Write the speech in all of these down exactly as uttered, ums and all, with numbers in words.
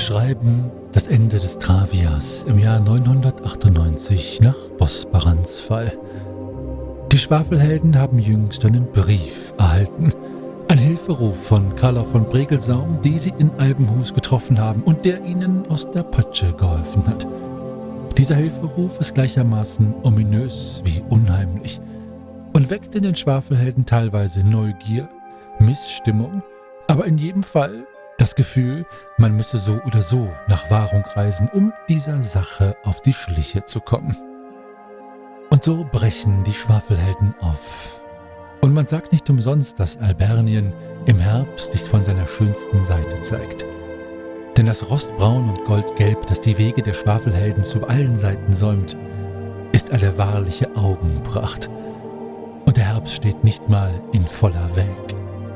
beschreiben das Ende des Travias im Jahr neunhundertachtundneunzig nach Bosbarans Fall. Die Schwafelhelden haben jüngst einen Brief erhalten. Ein Hilferuf von Carla von Bregelsaum, die sie in Albenhus getroffen haben und der ihnen aus der Patsche geholfen hat. Dieser Hilferuf ist gleichermaßen ominös wie unheimlich und weckt in den Schwafelhelden teilweise Neugier, Missstimmung, aber in jedem Fall das Gefühl, man müsse so oder so nach Wahrung reisen, um dieser Sache auf die Schliche zu kommen. Und so brechen die Schwafelhelden auf. Und man sagt nicht umsonst, dass Albernien im Herbst sich von seiner schönsten Seite zeigt. Denn das Rostbraun und Goldgelb, das die Wege der Schwafelhelden zu allen Seiten säumt, ist eine wahrliche Augenpracht. Und der Herbst steht nicht mal in voller Welk.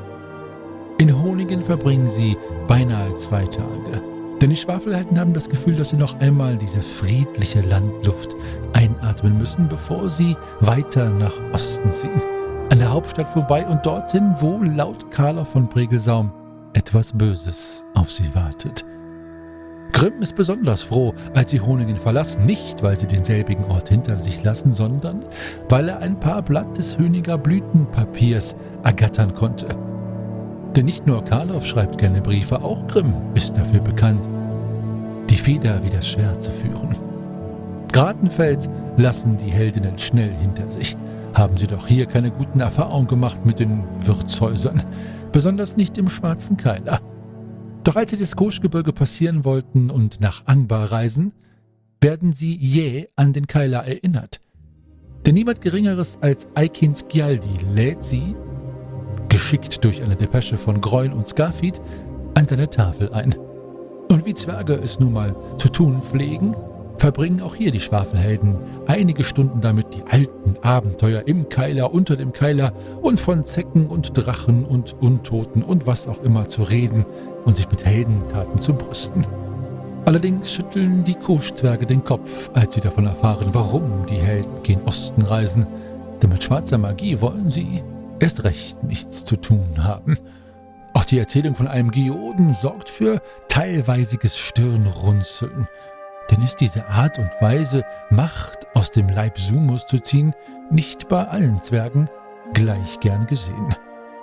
In Honingen verbringen sie beinahe zwei Tage. Denn die Schwafelhelden haben das Gefühl, dass sie noch einmal diese friedliche Landluft einatmen müssen, bevor sie weiter nach Osten ziehen. An der Hauptstadt vorbei und dorthin, wo laut Carla von Bregelsaum etwas Böses auf sie wartet. Grimm ist besonders froh, als sie Honingen verlassen, nicht weil sie denselbigen Ort hinter sich lassen, sondern weil er ein paar Blatt des Höniger Blütenpapiers ergattern konnte. Denn nicht nur Karloff schreibt gerne Briefe, auch Grimm ist dafür bekannt, die Feder wie das Schwert zu führen. Gratenfels lassen die Heldinnen schnell hinter sich. Haben sie doch hier keine guten Erfahrungen gemacht mit den Wirtshäusern, besonders nicht im Schwarzen Keiler. Doch als sie das Koschgebirge passieren wollten und nach Angbar reisen, werden sie jäh an den Keiler erinnert. Denn niemand Geringeres als Eikin Skjaldi lädt sie, geschickt durch eine Depesche von Groil und Skafid, an seine Tafel ein. Und wie Zwerge es nun mal zu tun pflegen, verbringen auch hier die Schwafelhelden einige Stunden damit, die alten Abenteuer im Keiler, unter dem Keiler und von Zecken und Drachen und Untoten und was auch immer zu reden und sich mit Heldentaten zu brüsten. Allerdings schütteln die Koschzwerge den Kopf, als sie davon erfahren, warum die Helden gen Osten reisen. Denn mit schwarzer Magie wollen sie erst recht nichts zu tun haben. Auch die Erzählung von einem Geoden sorgt für teilweisiges Stirnrunzeln. Denn ist diese Art und Weise, Macht aus dem Leib Sumus zu ziehen, nicht bei allen Zwergen gleich gern gesehen.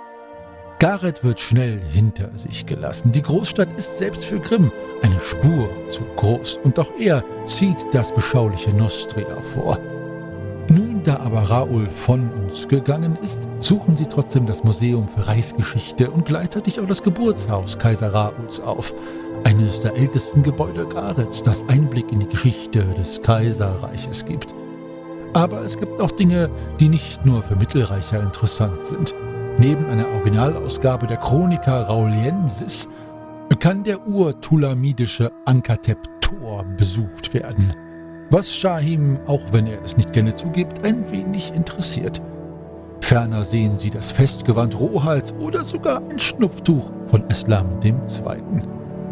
Gareth wird schnell hinter sich gelassen. Die Großstadt ist selbst für Grimm eine Spur zu groß und auch er zieht das beschauliche Nostria vor. Nun, da aber Raoul von uns gegangen ist, suchen sie trotzdem das Museum für Reichsgeschichte und gleichzeitig auch das Geburtshaus Kaiser Raouls auf. Eines der ältesten Gebäude Gareths, das Einblick in die Geschichte des Kaiserreiches gibt. Aber es gibt auch Dinge, die nicht nur für Mittelreicher interessant sind. Neben einer Originalausgabe der Chronica Rauliensis kann der urtulamidische Ankatep Tor besucht werden, was Shahim, auch wenn er es nicht gerne zugibt, ein wenig interessiert. Ferner sehen sie das Festgewand Rohals oder sogar ein Schnupftuch von Eslam der Zweite.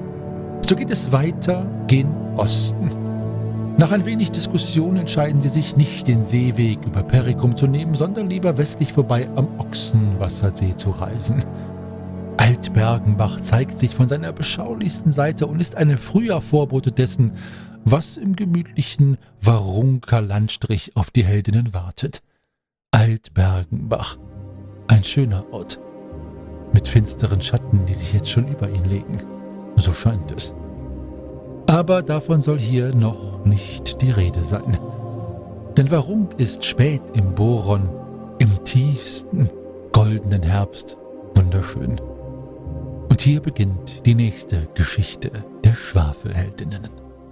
So geht es weiter gen Osten. Nach ein wenig Diskussion entscheiden sie sich, nicht den Seeweg über Perikum zu nehmen, sondern lieber westlich vorbei am Ochsenwassersee zu reisen. Altbergenbach zeigt sich von seiner beschaulichsten Seite und ist eine früher Vorbote dessen, was im gemütlichen Warunker Landstrich auf die Heldinnen wartet. Altbergenbach, ein schöner Ort, mit finsteren Schatten, die sich jetzt schon über ihn legen. So scheint es. Aber davon soll hier noch nicht die Rede sein. Denn Warunk ist spät im Boron, im tiefsten, goldenen Herbst, wunderschön. Und hier beginnt die nächste Geschichte der Schwafelheldinnen.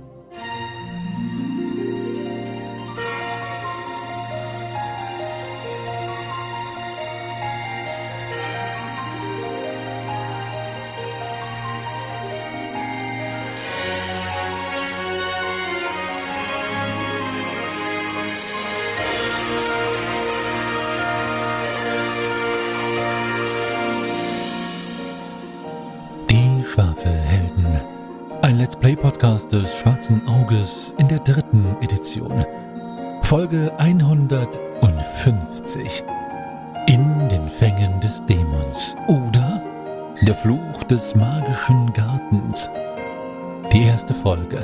Schwafelhelden. Ein Let's Play Podcast des Schwarzen Auges in der dritten Edition. Folge hundertfünfzig. In den Fängen des Dämons oder der Fluch des magischen Gartens. die erste Folge.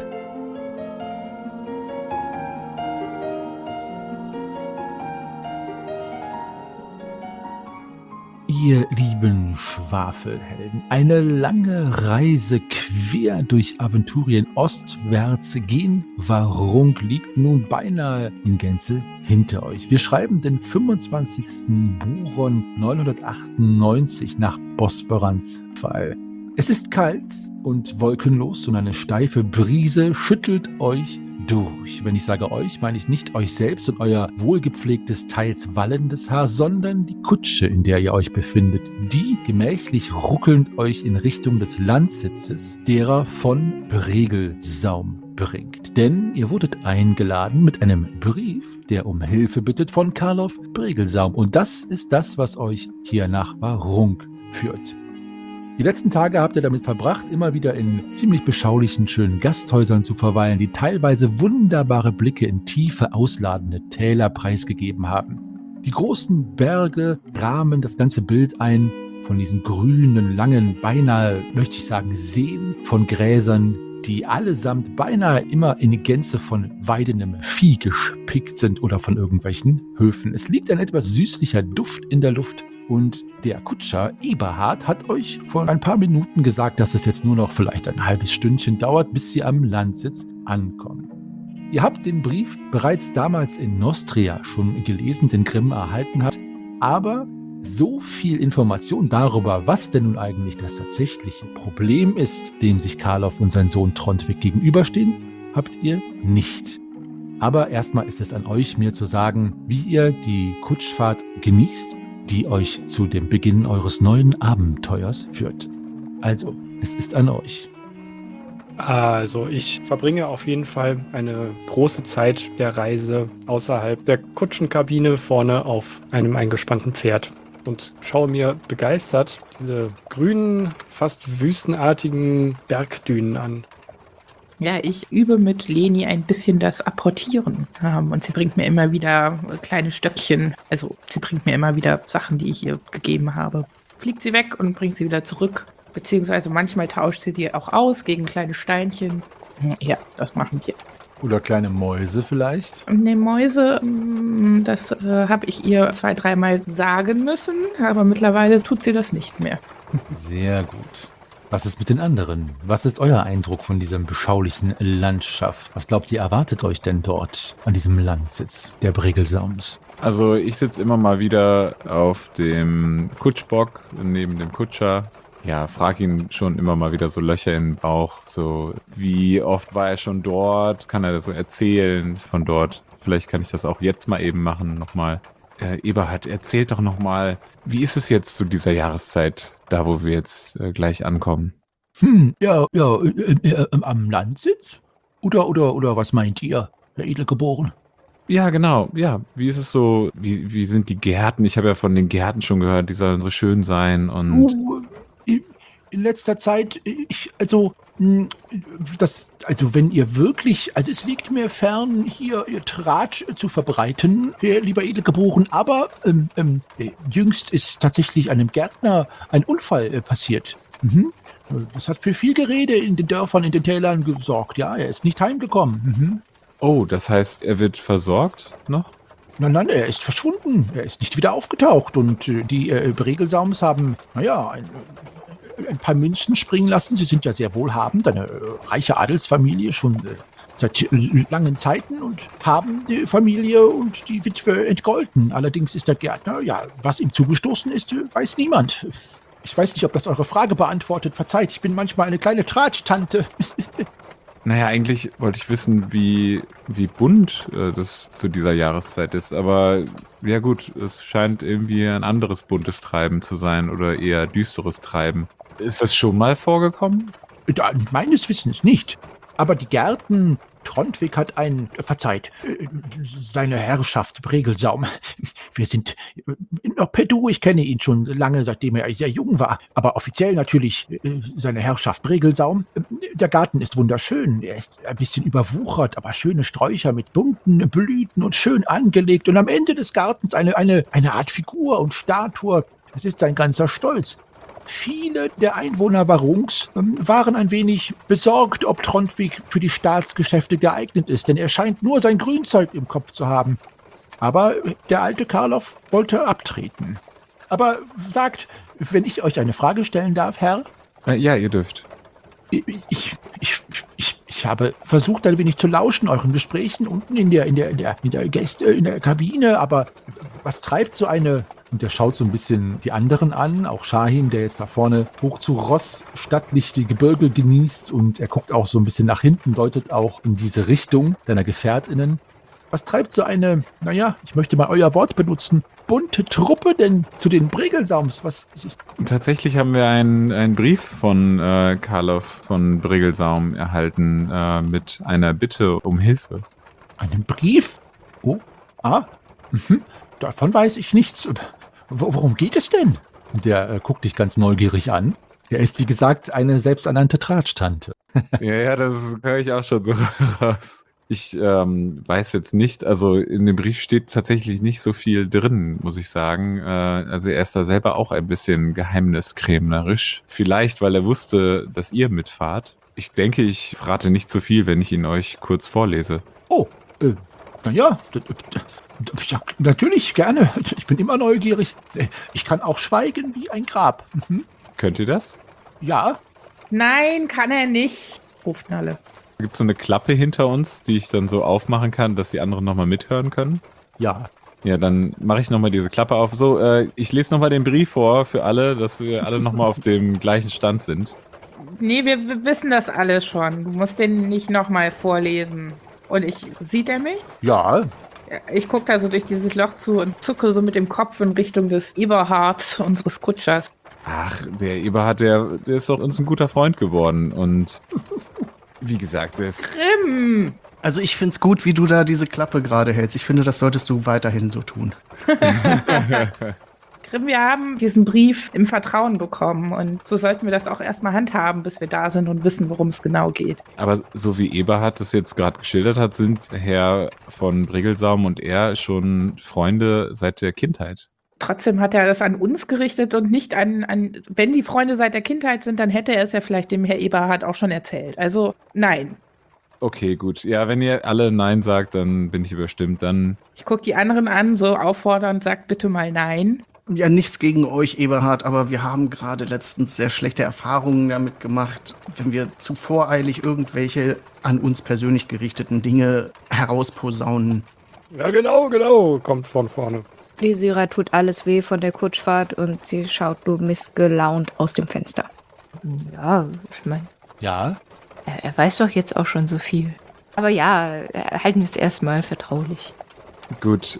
Ihr lieben Schwafelhelden, eine lange Reise quer durch Aventurien ostwärts gen Varung liegt nun beinahe in Gänze hinter euch. Wir schreiben den fünfundzwanzigsten Buron neunhundertachtundneunzig nach Bosporans Fall. Es ist kalt und wolkenlos und eine steife Brise schüttelt euch durch. Wenn ich sage euch, meine ich nicht euch selbst und euer wohlgepflegtes, teils wallendes Haar, sondern die Kutsche, in der ihr euch befindet, die gemächlich ruckelnd euch in Richtung des Landsitzes derer von Bregelsaum bringt. Denn ihr wurdet eingeladen mit einem Brief, der um Hilfe bittet von Karloff Bregelsaum. Und das ist das, was euch hier nach Varung führt. Die letzten Tage habt ihr damit verbracht, immer wieder in ziemlich beschaulichen, schönen Gasthäusern zu verweilen, die teilweise wunderbare Blicke in tiefe, ausladende Täler preisgegeben haben. Die großen Berge rahmen das ganze Bild ein von diesen grünen, langen, beinahe, möchte ich sagen, Seen von Gräsern, die allesamt beinahe immer in Gänze von weidendem Vieh gespickt sind oder von irgendwelchen Höfen. Es liegt ein etwas süßlicher Duft in der Luft. Und der Kutscher Eberhard hat euch vor ein paar Minuten gesagt, dass es jetzt nur noch vielleicht ein halbes Stündchen dauert, bis sie am Landsitz ankommen. Ihr habt den Brief bereits damals in Nostria schon gelesen, den Grimm erhalten hat, aber so viel Information darüber, was denn nun eigentlich das tatsächliche Problem ist, dem sich Karloff und sein Sohn Trondwig gegenüberstehen, habt ihr nicht. Aber erstmal ist es an euch, mir zu sagen, wie ihr die Kutschfahrt genießt, die euch zu dem Beginn eures neuen Abenteuers führt. Also, es ist an euch. Also, ich verbringe auf jeden Fall eine große Zeit der Reise außerhalb der Kutschenkabine vorne auf einem eingespannten Pferd und schaue mir begeistert diese grünen, fast wüstenartigen Bergdünen an. Ja, ich übe mit Leni ein bisschen das Apportieren. Ähm, und sie bringt mir immer wieder kleine Stöckchen. Also sie bringt mir immer wieder Sachen, die ich ihr gegeben habe. Fliegt sie weg und bringt sie wieder zurück. Beziehungsweise manchmal tauscht sie die auch aus gegen kleine Steinchen. Ja, das machen wir. Oder kleine Mäuse vielleicht? Ne, Mäuse, das äh, habe ich ihr zwei, dreimal sagen müssen. Aber mittlerweile tut sie das nicht mehr. Sehr gut. Was ist mit den anderen? Was ist euer Eindruck von diesem beschaulichen Landschaft? Was glaubt ihr, erwartet euch denn dort an diesem Landsitz der Bregelsaums? Also ich sitze immer mal wieder auf dem Kutschbock neben dem Kutscher. Ja, frag ihn schon immer mal wieder so Löcher in den Bauch. So, wie oft war er schon dort? Kann er das so erzählen von dort? Vielleicht kann ich das auch jetzt mal eben machen nochmal. Äh, Eberhard, erzählt doch nochmal, wie ist es jetzt zu dieser Jahreszeit, da wo wir jetzt äh, gleich ankommen? Hm, ja, ja, äh, äh, am Landsitz? Oder, oder, oder was meint ihr, Herr Edelgeboren? Ja, genau, ja. Wie ist es so, wie, wie sind die Gärten? Ich habe ja von den Gärten schon gehört, die sollen so schön sein und... Oh, in, in letzter Zeit, ich, also... Das, also wenn ihr wirklich, also es liegt mir fern, hier ihr Tratsch zu verbreiten, lieber Edelgeboren, aber ähm, ähm, jüngst ist tatsächlich einem Gärtner ein Unfall äh, passiert. Mhm. Das hat für viel Gerede in den Dörfern, in den Tälern gesorgt, ja, er ist nicht heimgekommen. Mhm. Oh, das heißt, er wird versorgt noch? Nein, nein, er ist verschwunden, er ist nicht wieder aufgetaucht und äh, die äh, Bregelsaums haben, naja, ein... ein paar Münzen springen lassen. Sie sind ja sehr wohlhabend, eine äh, reiche Adelsfamilie schon äh, seit äh, langen Zeiten und haben die Familie und die Witwe entgolten. Allerdings ist der Gärtner, ja, was ihm zugestoßen ist, äh, weiß niemand. Ich weiß nicht, ob das eure Frage beantwortet. Verzeiht, ich bin manchmal eine kleine Tratsch-Tante. Naja, eigentlich wollte ich wissen, wie, wie bunt äh, das zu dieser Jahreszeit ist. Aber ja gut, es scheint irgendwie ein anderes buntes Treiben zu sein oder eher düsteres Treiben. Ist das schon mal vorgekommen? Da, meines Wissens nicht. Aber die Gärten, Trondwig hat ein, verzeiht, äh, seine Herrschaft Bregelsaum. Wir sind äh, noch per Du, ich kenne ihn schon lange, seitdem er sehr jung war. Aber offiziell natürlich äh, seine Herrschaft Bregelsaum. Der Garten ist wunderschön, er ist ein bisschen überwuchert, aber schöne Sträucher mit bunten Blüten und schön angelegt. Und am Ende des Gartens eine, eine, eine Art Figur und Statue. Es ist sein ganzer Stolz. Viele der Einwohner Warungs ähm, waren ein wenig besorgt, ob Trondwig für die Staatsgeschäfte geeignet ist, denn er scheint nur sein Grünzeug im Kopf zu haben. Aber der alte Karloff wollte abtreten. Aber sagt, wenn ich euch eine Frage stellen darf, Herr? Äh, ja, ihr dürft. Ich, ich, ich, ich, ich habe versucht, ein wenig zu lauschen, euren Gesprächen unten in der, in der, in der, in der Gäste, in der Kabine, aber was treibt so eine... Und er schaut so ein bisschen die anderen an, auch Shahin, der jetzt da vorne hoch zu Ross stattlich die Gebirge genießt, und er guckt auch so ein bisschen nach hinten, deutet auch in diese Richtung deiner GefährtInnen. Was treibt so eine, naja, ich möchte mal euer Wort benutzen, bunte Truppe denn zu den Bregelsaums? Was, ich, Tatsächlich haben wir einen, einen Brief von äh, Karloff von Bregelsaum erhalten äh, mit einer Bitte um Hilfe. einen Brief? Oh, ah, mhm. Davon weiß ich nichts. W- Worum geht es denn? Der äh, guckt dich ganz neugierig an. Er ist, wie gesagt, eine selbsternannte Tratsch-Tante. Ja, ja, das höre ich auch schon so raus. Ich ähm, weiß jetzt nicht, also in dem Brief steht tatsächlich nicht so viel drin, muss ich sagen. Äh, also er ist da selber auch ein bisschen geheimniskrämerisch. Vielleicht, weil er wusste, dass ihr mitfahrt. Ich denke, ich verrate nicht zu viel, wenn ich ihn euch kurz vorlese. Oh, äh, naja, d- d- d- ja, natürlich, gerne. Ich bin immer neugierig. Ich kann auch schweigen wie ein Grab. Mhm. Könnt ihr das? Ja, Nein, kann er nicht, ruft Nalle. Gibt es so eine Klappe hinter uns, die ich dann so aufmachen kann, dass die anderen nochmal mithören können? ja. Ja, dann mache ich nochmal diese Klappe auf. So, äh, ich lese nochmal den Brief vor für alle, dass wir alle nochmal auf dem gleichen Stand sind. Nee, wir, wir wissen das alle schon. Du musst den nicht nochmal vorlesen. Und ich, sieht er mich? Ja, Ich gucke da so durch dieses Loch zu und zucke so mit dem Kopf in Richtung des Eberhard, unseres Kutschers. Ach, der Eberhard, der, der ist doch uns ein guter Freund geworden. Und wie gesagt, der ist... Grimm! Also ich find's gut, wie du da diese Klappe gerade hältst. Ich finde, das solltest du weiterhin so tun. Grimm, wir haben diesen Brief im Vertrauen bekommen und so sollten wir das auch erstmal handhaben, bis wir da sind und wissen, worum es genau geht. Aber so wie Eberhard das jetzt gerade geschildert hat, sind Herr von Bregelsaum und er schon Freunde seit der Kindheit. Trotzdem hat er das an uns gerichtet und nicht an, an, wenn die Freunde seit der Kindheit sind, dann hätte er es ja vielleicht dem Herr Eberhard auch schon erzählt. Also nein. Okay, gut. Ja, wenn ihr alle Nein sagt, dann bin ich überstimmt. Dann Ich gucke die anderen an, so auffordernd, sagt bitte mal nein. Ja, nichts gegen euch, Eberhard, aber wir haben gerade letztens sehr schlechte Erfahrungen damit gemacht, wenn wir zu voreilig irgendwelche an uns persönlich gerichteten Dinge herausposaunen. Ja, genau, genau, kommt von vorne. Lysira tut alles weh von der Kutschfahrt und sie schaut nur missgelaunt aus dem Fenster. Ja, ich meine, ja. er, er weiß doch jetzt auch schon so viel. Aber ja, äh, halten wir es erstmal vertraulich. gut.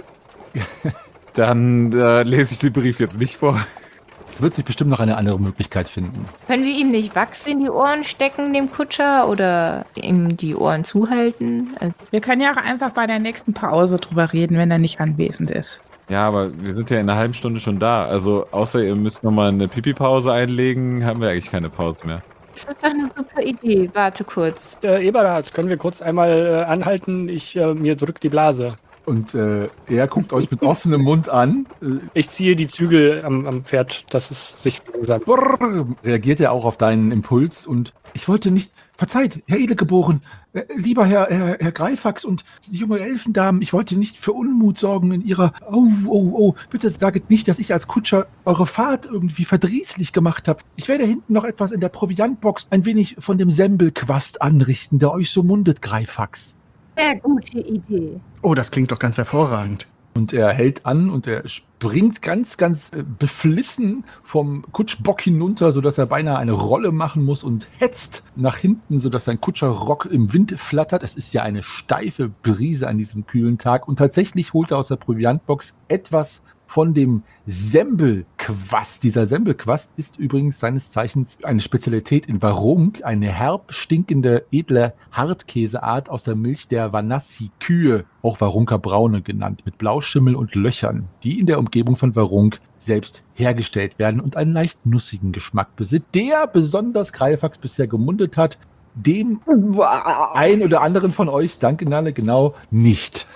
Dann äh, lese ich den Brief jetzt nicht vor. Es wird sich bestimmt noch eine andere Möglichkeit finden. Können wir ihm nicht Wachs in die Ohren stecken, dem Kutscher, oder ihm die Ohren zuhalten? Also, Wir können ja auch einfach bei der nächsten Pause drüber reden, wenn er nicht anwesend ist. Ja, aber wir sind ja in einer halben Stunde schon da. Also außer ihr müsst nochmal eine Pipi-Pause einlegen, haben wir eigentlich keine Pause mehr. das ist doch eine super Idee. Warte kurz. Äh, Eberhard, können wir kurz einmal äh, anhalten? Ich, äh, mir drückt die Blase. Und äh, er guckt euch mit offenem Mund an. Äh, Ich ziehe die Zügel am, am Pferd, dass es sich langsam... brrr, reagiert er auch auf deinen Impuls. Und ich wollte nicht, verzeiht, Herr Edelgeboren, äh, lieber Herr, Herr, Herr Greifax und die junge Elfendamen, ich wollte nicht für Unmut sorgen in ihrer... Oh, oh, oh, bitte saget nicht, dass ich als Kutscher eure Fahrt irgendwie verdrießlich gemacht habe. Ich werde hinten noch etwas in der Proviantbox ein wenig von dem Sembelquast anrichten, der euch so mundet, Greifax. Sehr gute Idee. Oh, das klingt doch ganz hervorragend. Und er hält an und er springt ganz, ganz äh, beflissen vom Kutschbock hinunter, sodass er beinahe eine Rolle machen muss und hetzt nach hinten, sodass sein Kutscherrock im Wind flattert. Es ist ja eine steife Brise an diesem kühlen Tag. Und tatsächlich holt er aus der Proviantbox etwas von dem Sembelquast. Dieser Sembelquast ist übrigens seines Zeichens eine Spezialität in Warung, eine herb stinkende, edle Hartkäseart aus der Milch der Vanassi-Kühe, auch Warunker Braune genannt, mit Blauschimmel und Löchern, die in der Umgebung von Warung selbst hergestellt werden und einen leicht nussigen Geschmack besitzt, der besonders Greifax bisher gemundet hat. dem einen oder anderen von euch, danke Nalle, genau, nicht.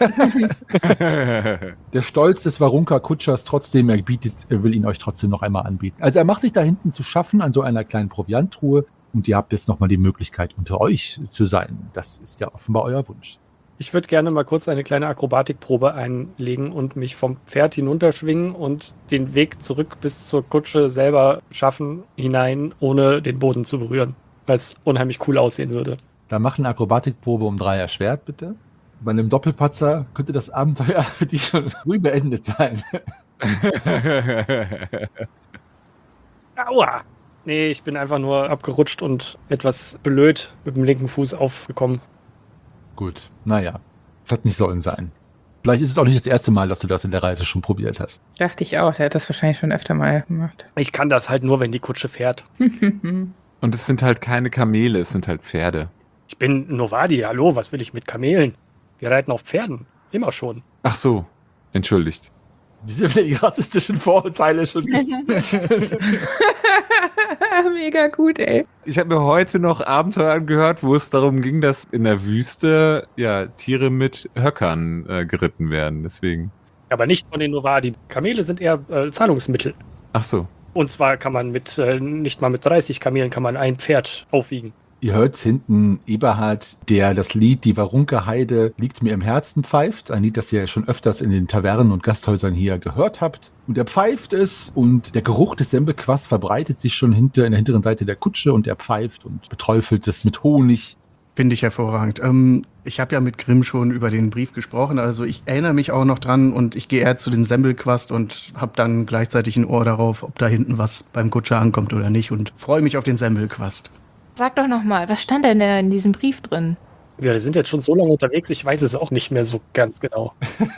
Der Stolz des Warunka-Kutschers trotzdem, er bietet, er will ihn euch trotzdem noch einmal anbieten. Also er macht sich da hinten zu schaffen an so einer kleinen Provianttruhe und ihr habt jetzt nochmal die Möglichkeit, unter euch zu sein. Das ist ja offenbar euer Wunsch. Ich würde gerne mal kurz eine kleine Akrobatikprobe einlegen und mich vom Pferd hinunterschwingen und den Weg zurück bis zur Kutsche selber schaffen, hinein, ohne den Boden zu berühren, weil es unheimlich cool aussehen würde. Dann mach eine Akrobatikprobe um drei erschwert, bitte. Bei einem Doppelpatzer könnte das Abenteuer für dich schon früh beendet sein. Aua! Nee, ich bin einfach nur abgerutscht und etwas blöd mit dem linken Fuß aufgekommen. Gut, naja, das hat nicht sollen sein. Vielleicht ist es auch nicht das erste Mal, dass du das in der Reise schon probiert hast. Dachte ich auch, der hat das wahrscheinlich schon öfter mal gemacht. Ich kann das halt nur, wenn die Kutsche fährt. Und es sind halt keine Kamele, es sind halt Pferde. Ich bin Novadi, hallo, was will ich mit Kamelen? Wir reiten auf Pferden, immer schon. Ach so, entschuldigt. Die rassistischen Vorurteile schon. Mega gut, ey. Ich habe mir heute noch Abenteuer angehört, wo es darum ging, dass in der Wüste ja Tiere mit Höckern äh, geritten werden. Deswegen. Aber nicht von den Novadi. Kamele sind eher äh, Zahlungsmittel. Ach so. Und zwar kann man mit, äh, nicht mal mit dreißig Kamelen kann man ein Pferd aufwiegen. Ihr hört hinten Eberhard, der das Lied Die Warunka Heide liegt mir im Herzen pfeift. Ein Lied, das ihr schon öfters in den Tavernen und Gasthäusern hier gehört habt. Und er pfeift es und der Geruch des Semmelquasts verbreitet sich schon hinter, in der hinteren Seite der Kutsche und er pfeift und beträufelt es mit Honig. Finde ich hervorragend. Ähm, ich habe ja mit Grimm schon über den Brief gesprochen, also ich erinnere mich auch noch dran und ich gehe eher zu dem Semmelquast und habe dann gleichzeitig ein Ohr darauf, ob da hinten was beim Kutscher ankommt oder nicht und freue mich auf den Semmelquast. Sag doch nochmal, was stand denn da in diesem Brief drin? Wir sind jetzt schon so lange unterwegs, ich weiß es auch nicht mehr so ganz genau.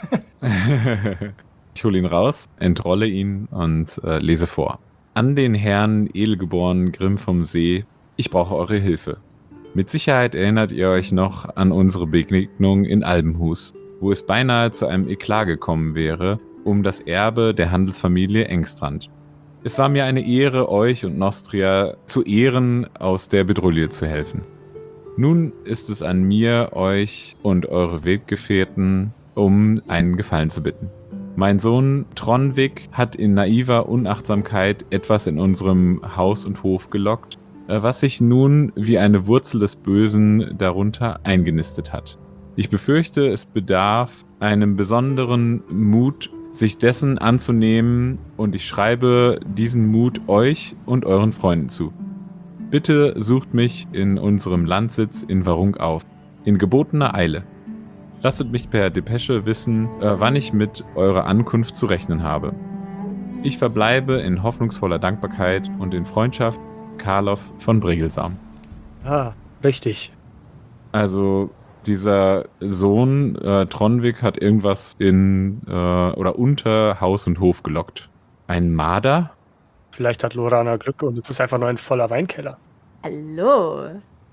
Ich hole ihn raus, entrolle ihn und äh, lese vor. An den Herrn edelgeboren Grimm vom See, ich brauche eure Hilfe. Mit Sicherheit erinnert ihr euch noch an unsere Begegnung in Albenhus, wo es beinahe zu einem Eklat gekommen wäre, um das Erbe der Handelsfamilie Engstrand. Es war mir eine Ehre, euch und Nostria zu Ehren aus der Bedrulle zu helfen. Nun ist es an mir, euch und eure Weggefährten um einen Gefallen zu bitten. Mein Sohn Tronvik hat in naiver Unachtsamkeit etwas in unserem Haus und Hof gelockt, was sich nun wie eine Wurzel des Bösen darunter eingenistet hat. Ich befürchte, es bedarf einem besonderen Mut, sich dessen anzunehmen, und ich schreibe diesen Mut euch und euren Freunden zu. Bitte sucht mich in unserem Landsitz in Warunk auf, in gebotener Eile. Lasset mich per Depesche wissen, äh, wann ich mit eurer Ankunft zu rechnen habe. Ich verbleibe in hoffnungsvoller Dankbarkeit und in Freundschaft, Karloff von Bregelsam. Ah, richtig. Also dieser Sohn äh, Tronvik hat irgendwas in äh, oder unter Haus und Hof gelockt. Ein Marder? Vielleicht hat Lorana Glück und es ist einfach nur ein voller Weinkeller. Hallo.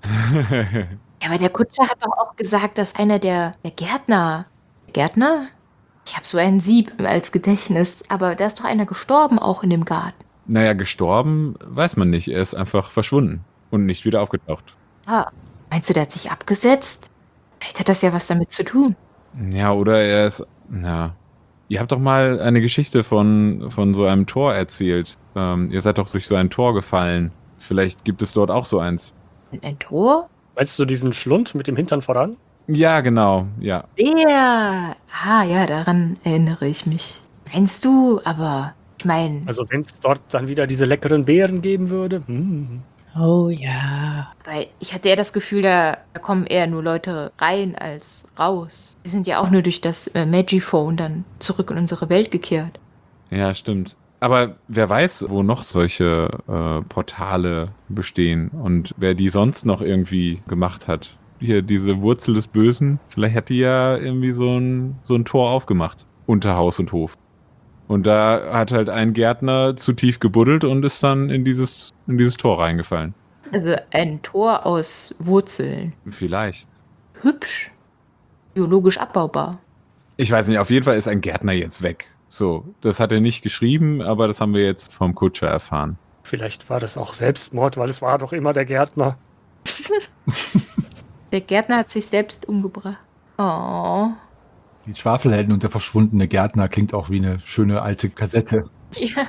Ja, aber der Kutscher hat doch auch gesagt, dass einer der, der Gärtner... Gärtner? Ich habe so ein Sieb als Gedächtnis, aber da ist doch einer gestorben auch in dem Garten. Naja, gestorben weiß man nicht. Er ist einfach verschwunden und nicht wieder aufgetaucht. Ah, meinst du, der hat sich abgesetzt? Vielleicht hat das ja was damit zu tun. Ja, oder er ist... Ja. Ihr habt doch mal eine Geschichte von, von so einem Tor erzählt. Ähm, ihr seid doch durch so ein Tor gefallen. Vielleicht gibt es dort auch so eins. Ein, ein Tor? Meinst du diesen Schlund mit dem Hintern voran? Ja, genau, ja. Der! Ah, ja, daran erinnere ich mich. Meinst du, aber ich meine... Also wenn es dort dann wieder diese leckeren Beeren geben würde? Hm. Oh ja. Weil ich hatte eher das Gefühl, da, da kommen eher nur Leute rein als raus. Wir sind ja auch nur durch das äh, Magiphone dann zurück in unsere Welt gekehrt. Ja, stimmt. Aber wer weiß, wo noch solche äh, Portale bestehen und wer die sonst noch irgendwie gemacht hat. Hier, diese Wurzel des Bösen, vielleicht hat die ja irgendwie so ein, so ein Tor aufgemacht. Unter Haus und Hof. Und da hat halt ein Gärtner zu tief gebuddelt und ist dann in dieses, in dieses Tor reingefallen. Also ein Tor aus Wurzeln. Vielleicht. Hübsch. Biologisch abbaubar. Ich weiß nicht, auf jeden Fall ist ein Gärtner jetzt weg. So, das hat er nicht geschrieben, aber das haben wir jetzt vom Kutscher erfahren. Vielleicht war das auch Selbstmord, weil es war doch immer der Gärtner. Der Gärtner hat sich selbst umgebracht. Oh. Die Schwafelhelden und der verschwundene Gärtner klingt auch wie eine schöne alte Kassette. Ja.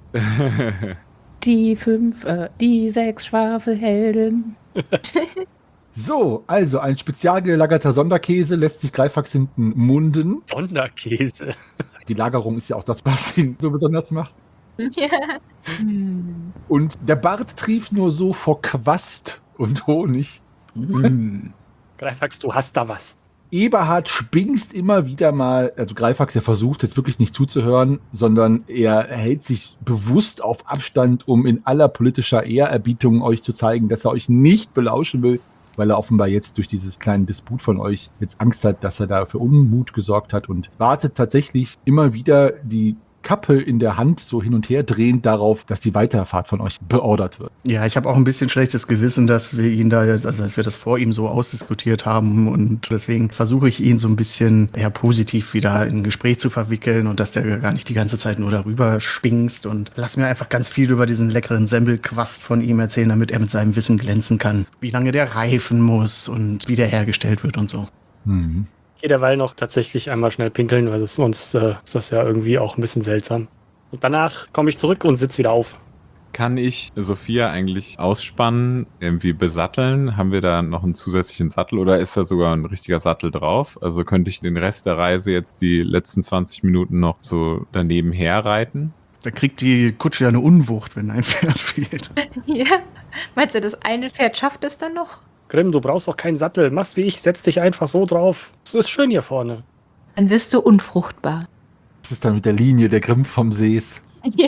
Die fünf, äh, die sechs Schwafelhelden. So, also ein spezial gelagerter Sonderkäse lässt sich Greifax hinten munden. Sonderkäse. Die Lagerung ist ja auch das, was ihn so besonders macht. Ja. Hm. Und der Bart trieft nur so vor Quast und Honig. Mm. Greifax, du hast da was. Eberhard spingst immer wieder mal, also Greifax, der versucht jetzt wirklich nicht zuzuhören, sondern er hält sich bewusst auf Abstand, um in aller politischer Ehrerbietung euch zu zeigen, dass er euch nicht belauschen will, weil er offenbar jetzt durch dieses kleine Disput von euch jetzt Angst hat, dass er da für Unmut gesorgt hat und wartet tatsächlich immer wieder die Kappe in der Hand so hin und her drehend darauf, dass die Weiterfahrt von euch beordert wird. Ja, ich habe auch ein bisschen schlechtes Gewissen, dass wir ihn da, also dass wir das vor ihm so ausdiskutiert haben und deswegen versuche ich ihn so ein bisschen eher positiv wieder in ein Gespräch zu verwickeln und dass der gar nicht die ganze Zeit nur darüber schwingst und lass mir einfach ganz viel über diesen leckeren Semmelquast von ihm erzählen, damit er mit seinem Wissen glänzen kann, wie lange der reifen muss und wie der hergestellt wird und so. Mhm. Ich gehe derweil noch tatsächlich einmal schnell pinkeln, weil das, sonst äh, ist das ja irgendwie auch ein bisschen seltsam. Und danach komme ich zurück und sitze wieder auf. Kann ich Sophia eigentlich ausspannen, irgendwie besatteln? Haben wir da noch einen zusätzlichen Sattel oder ist da sogar ein richtiger Sattel drauf? Also könnte ich den Rest der Reise jetzt die letzten zwanzig Minuten noch so daneben her reiten? Da kriegt die Kutsche ja eine Unwucht, wenn ein Pferd fehlt. Ja. Meinst du, das eine Pferd schafft es dann noch? Grimm, du brauchst doch keinen Sattel. Mach's wie ich, setz dich einfach so drauf. Es ist schön hier vorne. Dann wirst du unfruchtbar. Das ist dann mit der Linie der Grimm vom Sees. Ja.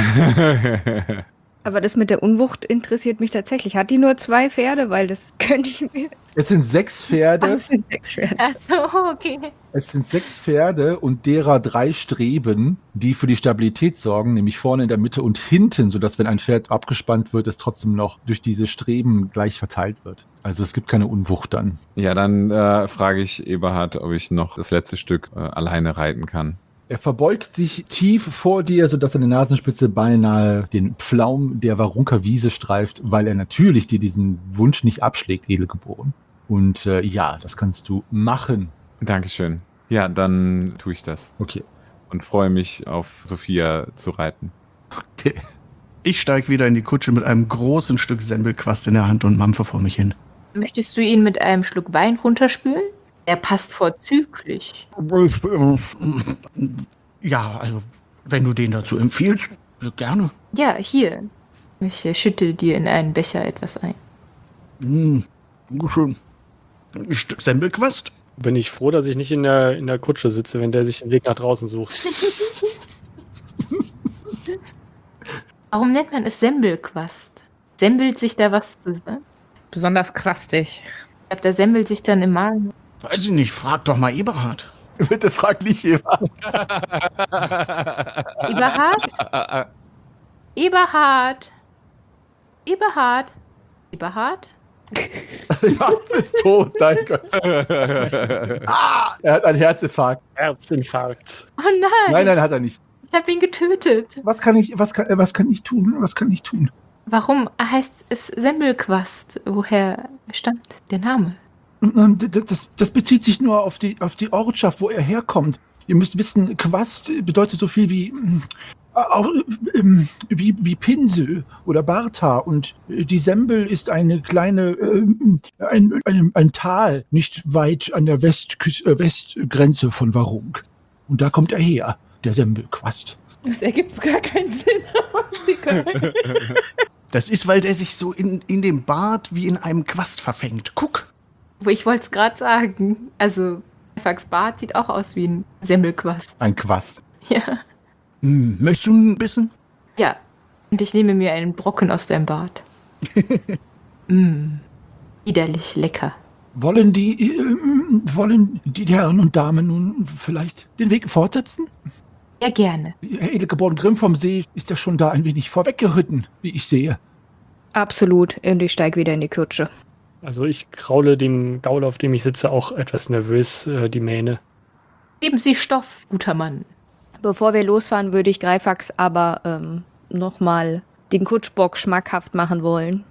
Aber das mit der Unwucht interessiert mich tatsächlich. Hat die nur zwei Pferde? Weil das könnte ich mir... Es sind sechs Ach, Pferde. es sind sechs Pferde. Ach so, okay. Es sind sechs Pferde und derer drei Streben, die für die Stabilität sorgen, nämlich vorne in der Mitte und hinten, sodass, wenn ein Pferd abgespannt wird, es trotzdem noch durch diese Streben gleich verteilt wird. Also es gibt keine Unwucht dann. Ja, dann äh, frage ich Eberhard, ob ich noch das letzte Stück äh, alleine reiten kann. Er verbeugt sich tief vor dir, sodass seine Nasenspitze beinahe den Pflaum der Warunker Wiese streift, weil er natürlich dir diesen Wunsch nicht abschlägt, Edelgeboren. Und äh, ja, das kannst du machen. Dankeschön. Ja, dann tue ich das. Okay. Und freue mich, auf Sophia zu reiten. Okay. Ich steige wieder in die Kutsche mit einem großen Stück Semmelquast in der Hand und mampfe vor mich hin. Möchtest du ihn mit einem Schluck Wein runterspülen? Er passt vorzüglich. Ja, also, wenn du den dazu empfiehlst, gerne. Ja, hier. Ich äh, schütte dir in einen Becher etwas ein. Hm, schön. Ein Stück Semmelquast? Bin ich froh, dass ich nicht in der, in der Kutsche sitze, wenn der sich den Weg nach draußen sucht. Warum nennt man es Sembelquast? Sembelt sich da was zusammen? Besonders krastig. Ich glaube, da sembelt sich dann im Magen. Weiß ich nicht, frag doch mal Eberhard. Bitte frag nicht Eberhard. Eberhard? Eberhard? Eberhard? Eberhard? Eberhard ist tot, mein Gott. Ah, er hat einen Herzinfarkt. Herzinfarkt. Oh nein! Nein, nein, hat er nicht. Ich habe ihn getötet. Was kann ich, was kann, äh, was kann ich tun? Was kann ich tun? Warum heißt es Semmelquast? Woher stammt der Name? Ähm, Das, das, das bezieht sich nur auf die, auf die Ortschaft, wo er herkommt. Ihr müsst wissen, Quast bedeutet so viel wie, äh, äh, wie, wie Pinsel oder Bartha. Und die Sembel ist eine kleine, äh, ein, ein, ein Tal, nicht weit an der Westküste, äh, Westgrenze von Warung. Und da kommt er her, der Sembelquast. Das ergibt gar keinen Sinn. Was sie können. Das ist, weil der sich so in, in dem Bart wie in einem Quast verfängt. Guck. Wo ich wollte es gerade sagen. Also, Fax Bart sieht auch aus wie ein Semmelquast. Ein Quast. Ja. Hm, möchtest du ein bisschen? Ja. Und ich nehme mir einen Brocken aus deinem Bart. mm. Widerlich lecker. Wollen die, äh, wollen die Herren und Damen nun vielleicht den Weg fortsetzen? Ja, gerne. Herr Edelgeboren Grimm vom See ist ja schon da ein wenig vorweggeritten, wie ich sehe. Absolut. Und ich steige wieder in die Kutsche. Also ich kraule dem Gaul, auf dem ich sitze, auch etwas nervös äh, die Mähne. Geben Sie Stoff, guter Mann. Bevor wir losfahren, würde ich Greifax aber ähm, nochmal den Kutschbock schmackhaft machen wollen.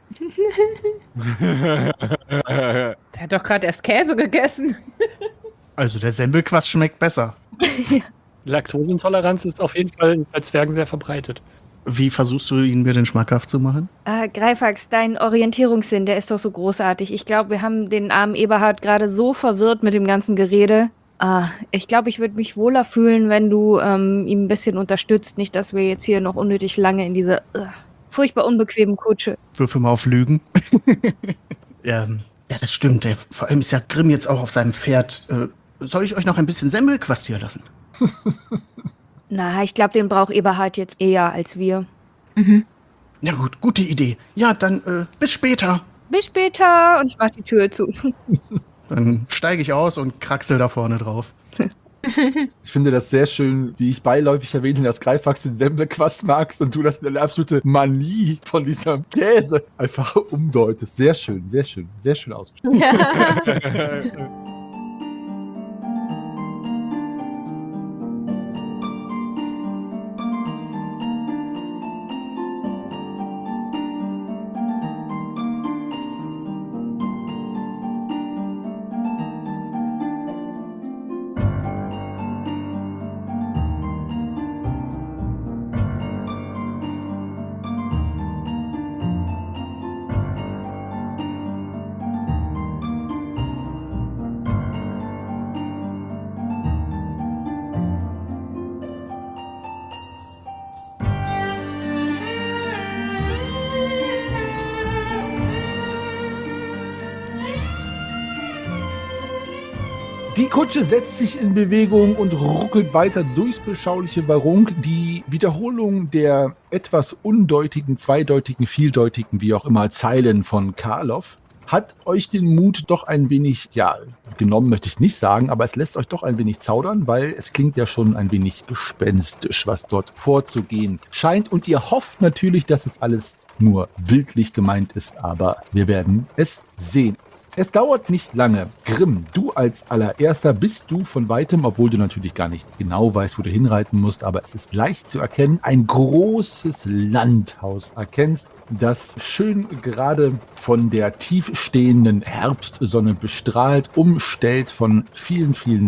Der hat doch gerade erst Käse gegessen. Also der Semmelquast schmeckt besser. Laktoseintoleranz ist auf jeden Fall bei Zwergen sehr verbreitet. Wie versuchst du ihn mir denn schmackhaft zu machen? Äh, Greifax, dein Orientierungssinn, der ist doch so großartig. Ich glaube, wir haben den armen Eberhard gerade so verwirrt mit dem ganzen Gerede. Äh, ich glaube, ich würde mich wohler fühlen, wenn du ähm, ihm ein bisschen unterstützt. Nicht, dass wir jetzt hier noch unnötig lange in diese äh, furchtbar unbequemen Kutsche. Würfel mal auf Lügen. ähm, ja, das stimmt. Der, vor allem ist ja Grimm jetzt auch auf seinem Pferd. Äh, soll ich euch noch ein bisschen Semmelquast hier lassen? Na, ich glaube, den braucht Eberhard jetzt eher als wir. Mhm. Ja gut, gute Idee. Ja, dann äh, bis später. Bis später und ich mach die Tür zu. Dann steige ich aus und kraxel da vorne drauf. Ich finde das sehr schön, wie ich beiläufig erwähne, dass Greifax den Semmelquast magst und du das eine absolute Manie von diesem Käse einfach umdeutest. Sehr schön, sehr schön, sehr schön ausgesprochen. Die Kutsche setzt sich in Bewegung und ruckelt weiter durchs beschauliche Warung. Die Wiederholung der etwas undeutigen, zweideutigen, vieldeutigen, wie auch immer, Zeilen von Karloff hat euch den Mut doch ein wenig, ja, genommen möchte ich nicht sagen, aber es lässt euch doch ein wenig zaudern, weil es klingt ja schon ein wenig gespenstisch, was dort vorzugehen scheint. Und ihr hofft natürlich, dass es alles nur bildlich gemeint ist, aber wir werden es sehen. Es dauert nicht lange. Grimm, du als allererster bist du von weitem, obwohl du natürlich gar nicht genau weißt, wo du hinreiten musst, aber es ist leicht zu erkennen, ein großes Landhaus erkennst, das schön gerade von der tiefstehenden Herbstsonne bestrahlt, umstellt von vielen, vielen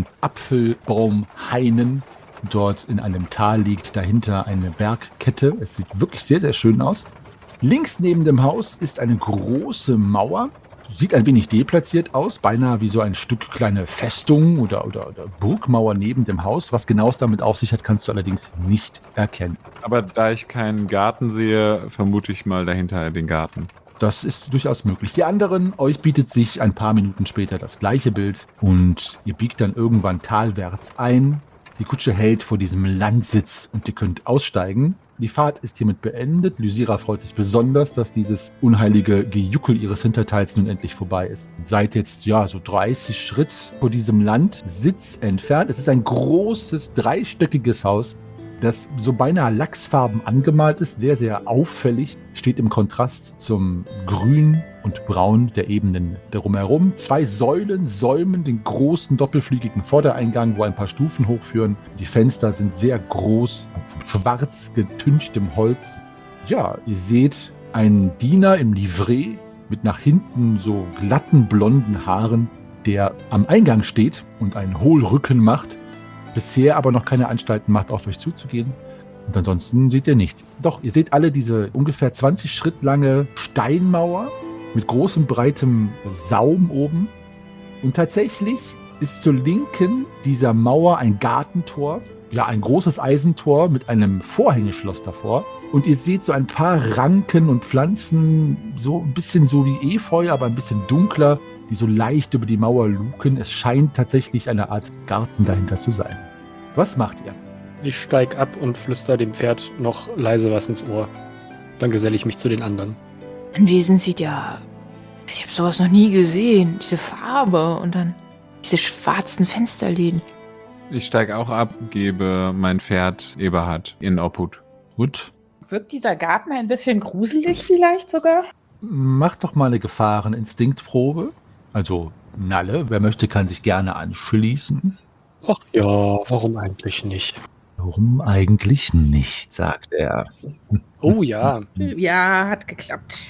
Apfelbaumhainen, dort in einem Tal liegt, dahinter eine Bergkette. Es sieht wirklich sehr, sehr schön aus. Links neben dem Haus ist eine große Mauer. Sieht ein wenig deplatziert aus, beinahe wie so ein Stück kleine Festung oder, oder, oder Burgmauer neben dem Haus. Was genau es damit auf sich hat, kannst du allerdings nicht erkennen. Aber da ich keinen Garten sehe, vermute ich mal dahinter den Garten. Das ist durchaus möglich. Die anderen, euch bietet sich ein paar Minuten später das gleiche Bild und ihr biegt dann irgendwann talwärts ein. Die Kutsche hält vor diesem Landsitz und ihr könnt aussteigen. Die Fahrt ist hiermit beendet. Lysira freut sich besonders, dass dieses unheilige Gejuckel ihres Hinterteils nun endlich vorbei ist. Seid jetzt ja so dreißig Schritt vor diesem Landsitz entfernt. Es ist ein großes, dreistöckiges Haus, das so beinahe lachsfarben angemalt ist, sehr, sehr auffällig, steht im Kontrast zum Grün und Braun der Ebenen darum herum. Zwei Säulen säumen den großen doppelflügigen Vordereingang, wo ein paar Stufen hochführen. Die Fenster sind sehr groß, schwarz getünchtem Holz. Ja, ihr seht einen Diener im Livree mit nach hinten so glatten blonden Haaren, der am Eingang steht und einen Hohlrücken macht. Bisher aber noch keine Anstalten macht, auf euch zuzugehen. Und ansonsten seht ihr nichts. Doch, ihr seht alle diese ungefähr zwanzig Schritt lange Steinmauer mit großem, breitem Saum oben. Und tatsächlich ist zur Linken dieser Mauer ein Gartentor. Ja, ein großes Eisentor mit einem Vorhängeschloss davor. Und ihr seht so ein paar Ranken und Pflanzen, so ein bisschen so wie Efeu, aber ein bisschen dunkler, die so leicht über die Mauer luken. Es scheint tatsächlich eine Art Garten dahinter zu sein. Was macht ihr? Ich steig ab und flüster dem Pferd noch leise was ins Ohr. Dann geselle ich mich zu den anderen. Anwesen sieht ja... Ich habe sowas noch nie gesehen. Diese Farbe und dann diese schwarzen Fensterläden. Ich steige auch ab, gebe mein Pferd Eberhard in Obhut. Gut. Wirkt dieser Garten ein bisschen gruselig vielleicht sogar? Macht doch mal eine Gefahreninstinktprobe. Also Nalle, wer möchte, kann sich gerne anschließen. Ach ja, warum eigentlich nicht? Warum eigentlich nicht, sagt er. Oh ja. Ja, hat geklappt.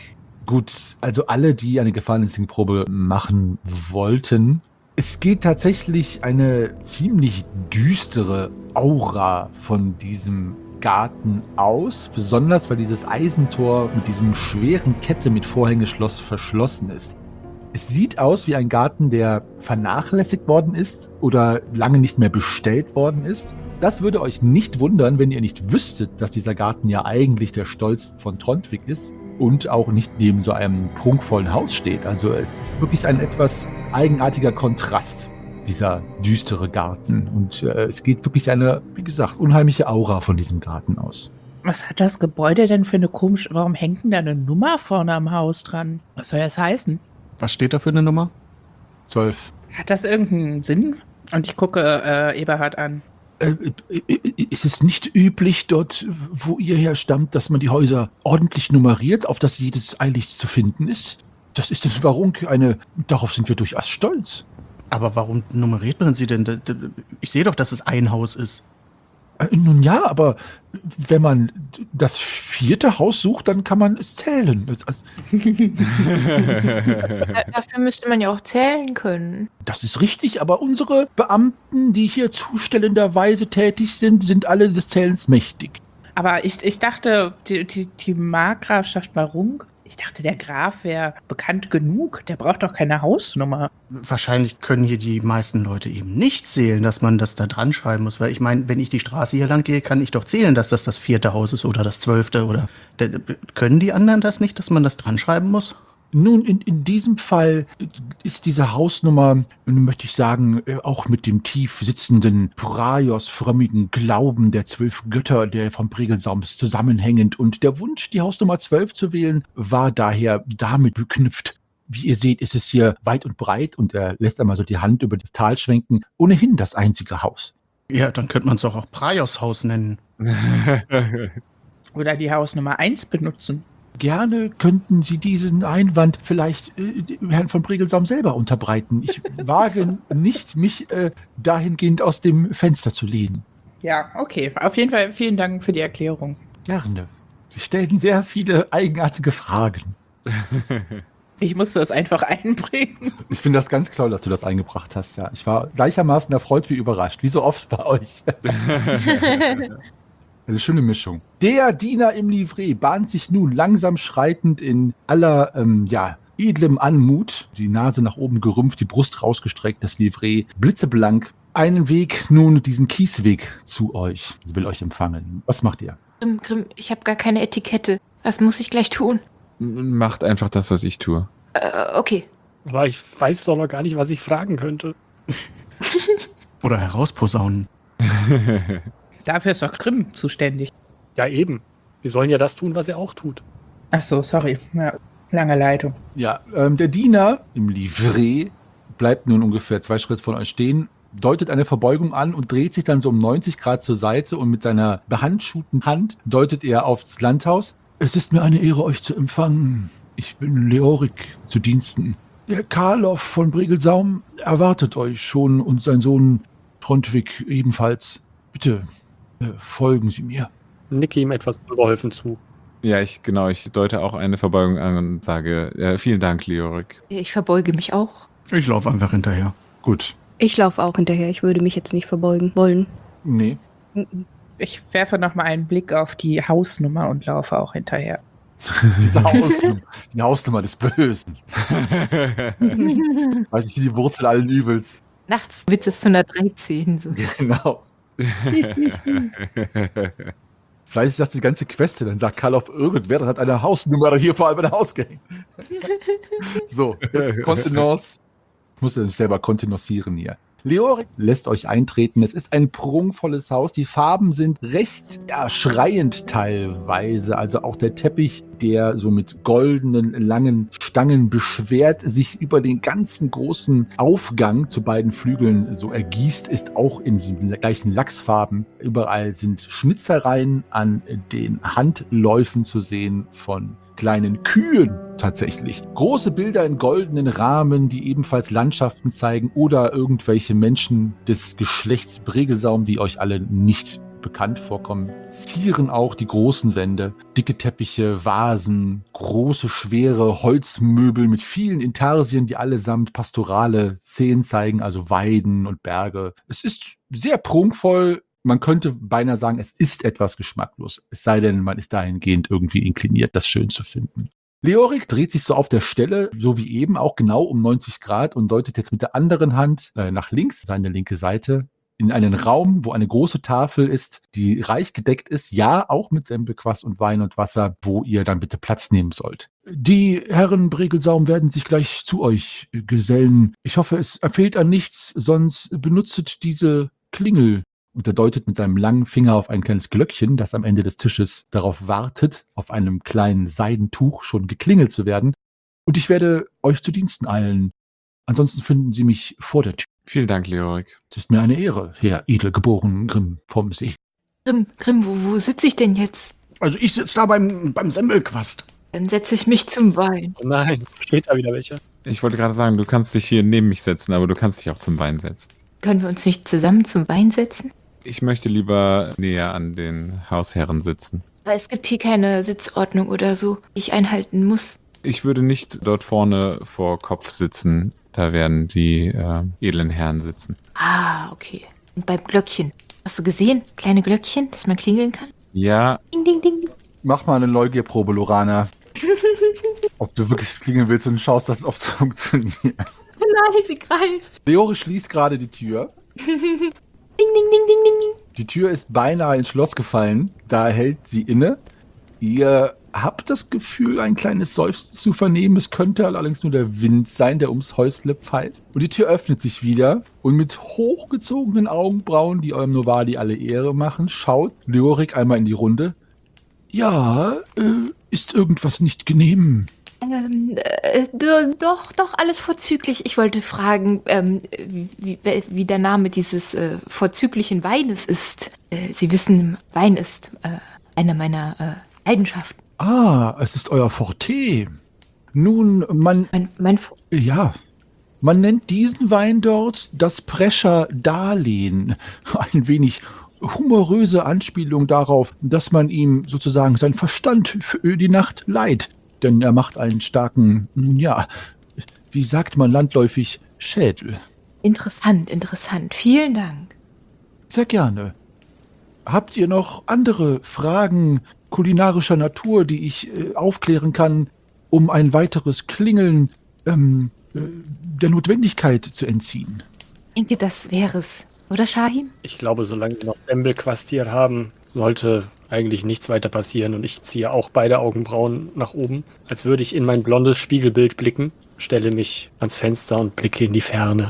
Gut, also alle, die eine Gefahreninstinktprobe machen wollten. Es geht tatsächlich eine ziemlich düstere Aura von diesem Garten aus, besonders weil dieses Eisentor mit diesem schweren Kette mit Vorhängeschloss verschlossen ist. Es sieht aus wie ein Garten, der vernachlässigt worden ist oder lange nicht mehr bestellt worden ist. Das würde euch nicht wundern, wenn ihr nicht wüsstet, dass dieser Garten ja eigentlich der Stolz von Trondvik ist und auch nicht neben so einem prunkvollen Haus steht. Also es ist wirklich ein etwas eigenartiger Kontrast, dieser düstere Garten. Und äh, es geht wirklich eine, wie gesagt, unheimliche Aura von diesem Garten aus. Was hat das Gebäude denn für eine komische... Warum hängt denn da eine Nummer vorne am Haus dran? Was soll das heißen? Was steht da für eine Nummer? Zwölf. Hat das irgendeinen Sinn? Und ich gucke äh, Eberhard an. Äh, ist es nicht üblich dort, wo ihr herstammt, dass man die Häuser ordentlich nummeriert, auf dass jedes eiligst zu finden ist? Das ist in Warunk eine... Darauf sind wir durchaus stolz. Aber warum nummeriert man sie denn? D- d- Ich sehe doch, dass es ein Haus ist. Äh, Nun ja, aber wenn man das vierte Haus sucht, dann kann man es zählen. Das, also, Da- Dafür müsste man ja auch zählen können. das ist richtig, aber unsere Beamten, die hier zustellenderweise tätig sind, sind alle des Zählens mächtig. Aber ich, ich dachte, die, die, die Markgrafschaft Warunk, ich dachte, der Graf wäre bekannt genug. Der braucht doch keine Hausnummer. Wahrscheinlich können hier die meisten Leute eben nicht zählen, dass man das da dran schreiben muss. Weil ich meine, wenn ich die Straße hier lang gehe, kann ich doch zählen, dass das das vierte Haus ist oder das zwölfte. Oder D- d- können die anderen das nicht, dass man das dran schreiben muss? Nun, in, in diesem Fall ist diese Hausnummer, möchte ich sagen, äh, auch mit dem tief sitzenden, Praios-frömmigen Glauben der zwölf Götter, der vom Bregelsaums zusammenhängend. Und der Wunsch, die Hausnummer zwölf zu wählen, war daher damit beknüpft. Wie ihr seht, ist es hier weit und breit und er lässt einmal so die Hand über das Tal schwenken. Ohnehin das einzige Haus. Ja, dann könnte man es doch auch Praios Haus nennen. Oder die Hausnummer eins benutzen. Gerne könnten Sie diesen Einwand vielleicht äh, Herrn von Bregelsaum selber unterbreiten. Ich wage nicht, mich äh, dahingehend aus dem Fenster zu lehnen. Ja, okay. Auf jeden Fall vielen Dank für die Erklärung. Gerne. Sie stellen sehr viele eigenartige Fragen. Ich musste es einfach einbringen. Ich finde das ganz toll, dass du das eingebracht hast. Ja, ich war gleichermaßen erfreut wie überrascht, wie so oft bei euch. Eine schöne Mischung. Der Diener im Livret bahnt sich nun langsam schreitend in aller ähm, ja, edlem Anmut, die Nase nach oben gerümpft, die Brust rausgestreckt, das Livret blitzeblank, einen Weg, nun diesen Kiesweg zu euch. Sie will euch empfangen. Was macht ihr? Grimm, Grimm, ich habe gar keine Etikette. Was muss ich gleich tun? Macht einfach das, was ich tue. Äh, okay. Aber ich weiß doch noch gar nicht, was ich fragen könnte. Oder herausposaunen. Dafür ist doch Grimm zuständig. Ja, eben. Wir sollen ja das tun, was er auch tut. Ach so, sorry. Ja, lange Leitung. Ja, ähm, der Diener im Livret bleibt nun ungefähr zwei Schritte von euch stehen, deutet eine Verbeugung an und dreht sich dann so um neunzig Grad zur Seite und mit seiner behandschuhten Hand deutet er auf das Landhaus. Es ist mir eine Ehre, euch zu empfangen. Ich bin Leorik zu Diensten. Der Karloff von Bregelsaum erwartet euch schon und sein Sohn Trondvik ebenfalls. Bitte, äh, folgen Sie mir. Nicke ihm etwas unbeholfen zu. Ja, ich genau, ich deute auch eine Verbeugung an und sage, äh, vielen Dank, Leorik. Ich verbeuge mich auch. Ich laufe einfach hinterher. Gut. Ich laufe auch hinterher. Ich würde mich jetzt nicht verbeugen wollen. Nee. Mhm. Ich werfe noch mal einen Blick auf die Hausnummer und laufe auch hinterher. Diese Hausnummer, die Hausnummer des Bösen. Weiß ich, die Wurzel allen Übels. Nachts Witz ist zu einer dreizehn. So. Genau. Vielleicht ist das die ganze Queste, dann sagt Karloff, irgendwer hat eine Hausnummer hier vor allem ein Haus gehängt. So, jetzt Kontenance. Ich muss ja selber kontenancieren hier. Leorik lässt euch eintreten. Es ist ein prunkvolles Haus. Die Farben sind recht ja, schreiend teilweise. Also auch der Teppich, der so mit goldenen, langen Stangen beschwert, sich über den ganzen großen Aufgang zu beiden Flügeln so ergießt, ist auch in den gleichen Lachsfarben. Überall sind Schnitzereien an den Handläufen zu sehen von kleinen Kühen tatsächlich. Große Bilder in goldenen Rahmen, die ebenfalls Landschaften zeigen oder irgendwelche Menschen des Geschlechts Bregelsaum, die euch alle nicht bekannt vorkommen, zieren auch die großen Wände. Dicke Teppiche, Vasen, große, schwere Holzmöbel mit vielen Intarsien, die allesamt pastorale Szenen zeigen, also Weiden und Berge. Es ist sehr prunkvoll. Man könnte beinahe sagen, es ist etwas geschmacklos. Es sei denn, man ist dahingehend irgendwie inkliniert, das schön zu finden. Leorik dreht sich so auf der Stelle, so wie eben, auch genau um neunzig Grad und deutet jetzt mit der anderen Hand äh, nach links, seine linke Seite, in einen Raum, wo eine große Tafel ist, die reich gedeckt ist, ja, auch mit Semmelquast und Wein und Wasser, wo ihr dann bitte Platz nehmen sollt. Die Herren Bregelsaum werden sich gleich zu euch gesellen. Ich hoffe, es fehlt an nichts, sonst benutzet diese Klingel. Und er deutet mit seinem langen Finger auf ein kleines Glöckchen, das am Ende des Tisches darauf wartet, auf einem kleinen Seidentuch schon geklingelt zu werden. Und ich werde euch zu Diensten eilen. Ansonsten finden Sie mich vor der Tür. Vielen Dank, Leorik. Es ist mir eine Ehre, Herr edelgeboren Grimm vom See. Grimm, Grimm, wo, wo sitze ich denn jetzt? Also ich sitze da beim, beim Semmelquast. Dann setze ich mich zum Wein. Oh nein, steht da wieder welche. Ich wollte gerade sagen, du kannst dich hier neben mich setzen, aber du kannst dich auch zum Wein setzen. Können wir uns nicht zusammen zum Wein setzen? Ich möchte lieber näher an den Hausherren sitzen. Aber es gibt hier keine Sitzordnung oder so, die ich einhalten muss. Ich würde nicht dort vorne vor Kopf sitzen. Da werden die äh, edlen Herren sitzen. Ah, okay. Und beim Glöckchen. Hast du gesehen? Kleine Glöckchen, dass man klingeln kann? Ja, Ding, ding, ding. Mach mal eine Neugierprobe, Lorana. Ob du wirklich klingeln willst und schaust, dass es oft funktioniert. Nein, sie greift. Leorik schließt gerade die Tür. Ding, ding, ding, ding, ding. Die Tür ist beinahe ins Schloss gefallen. Da hält sie inne. Ihr habt das Gefühl, ein kleines Seufzen zu vernehmen. Es könnte allerdings nur der Wind sein, der ums Häusle pfeift. Und die Tür öffnet sich wieder. Und mit hochgezogenen Augenbrauen, die eurem Novali alle Ehre machen, schaut Leorik einmal in die Runde. Ja, äh, ist irgendwas nicht genehm? Ähm, äh, do- doch, doch, alles vorzüglich. Ich wollte fragen, ähm, wie, wie der Name dieses äh, vorzüglichen Weines ist. Äh, Sie wissen, Wein ist äh, eine meiner äh, Leidenschaften. Ah, es ist euer Forte. Nun, man, Mein, mein Vo- ja, man nennt diesen Wein dort das Prescher Darlehen. Ein wenig humoröse Anspielung darauf, dass man ihm sozusagen sein Verstand für die Nacht leiht. Denn er macht einen starken, nun ja, wie sagt man landläufig, Schädel. Interessant, interessant. Vielen Dank. Sehr gerne. Habt ihr noch andere Fragen kulinarischer Natur, die ich äh, aufklären kann, um ein weiteres Klingeln ähm, äh, der Notwendigkeit zu entziehen? Ich denke, das wäre es. Oder, Shahin? Ich glaube, solange wir noch Semmelquast hier haben, sollte eigentlich nichts weiter passieren. Und ich ziehe auch beide Augenbrauen nach oben, als würde ich in mein blondes Spiegelbild blicken, stelle mich ans Fenster und blicke in die Ferne.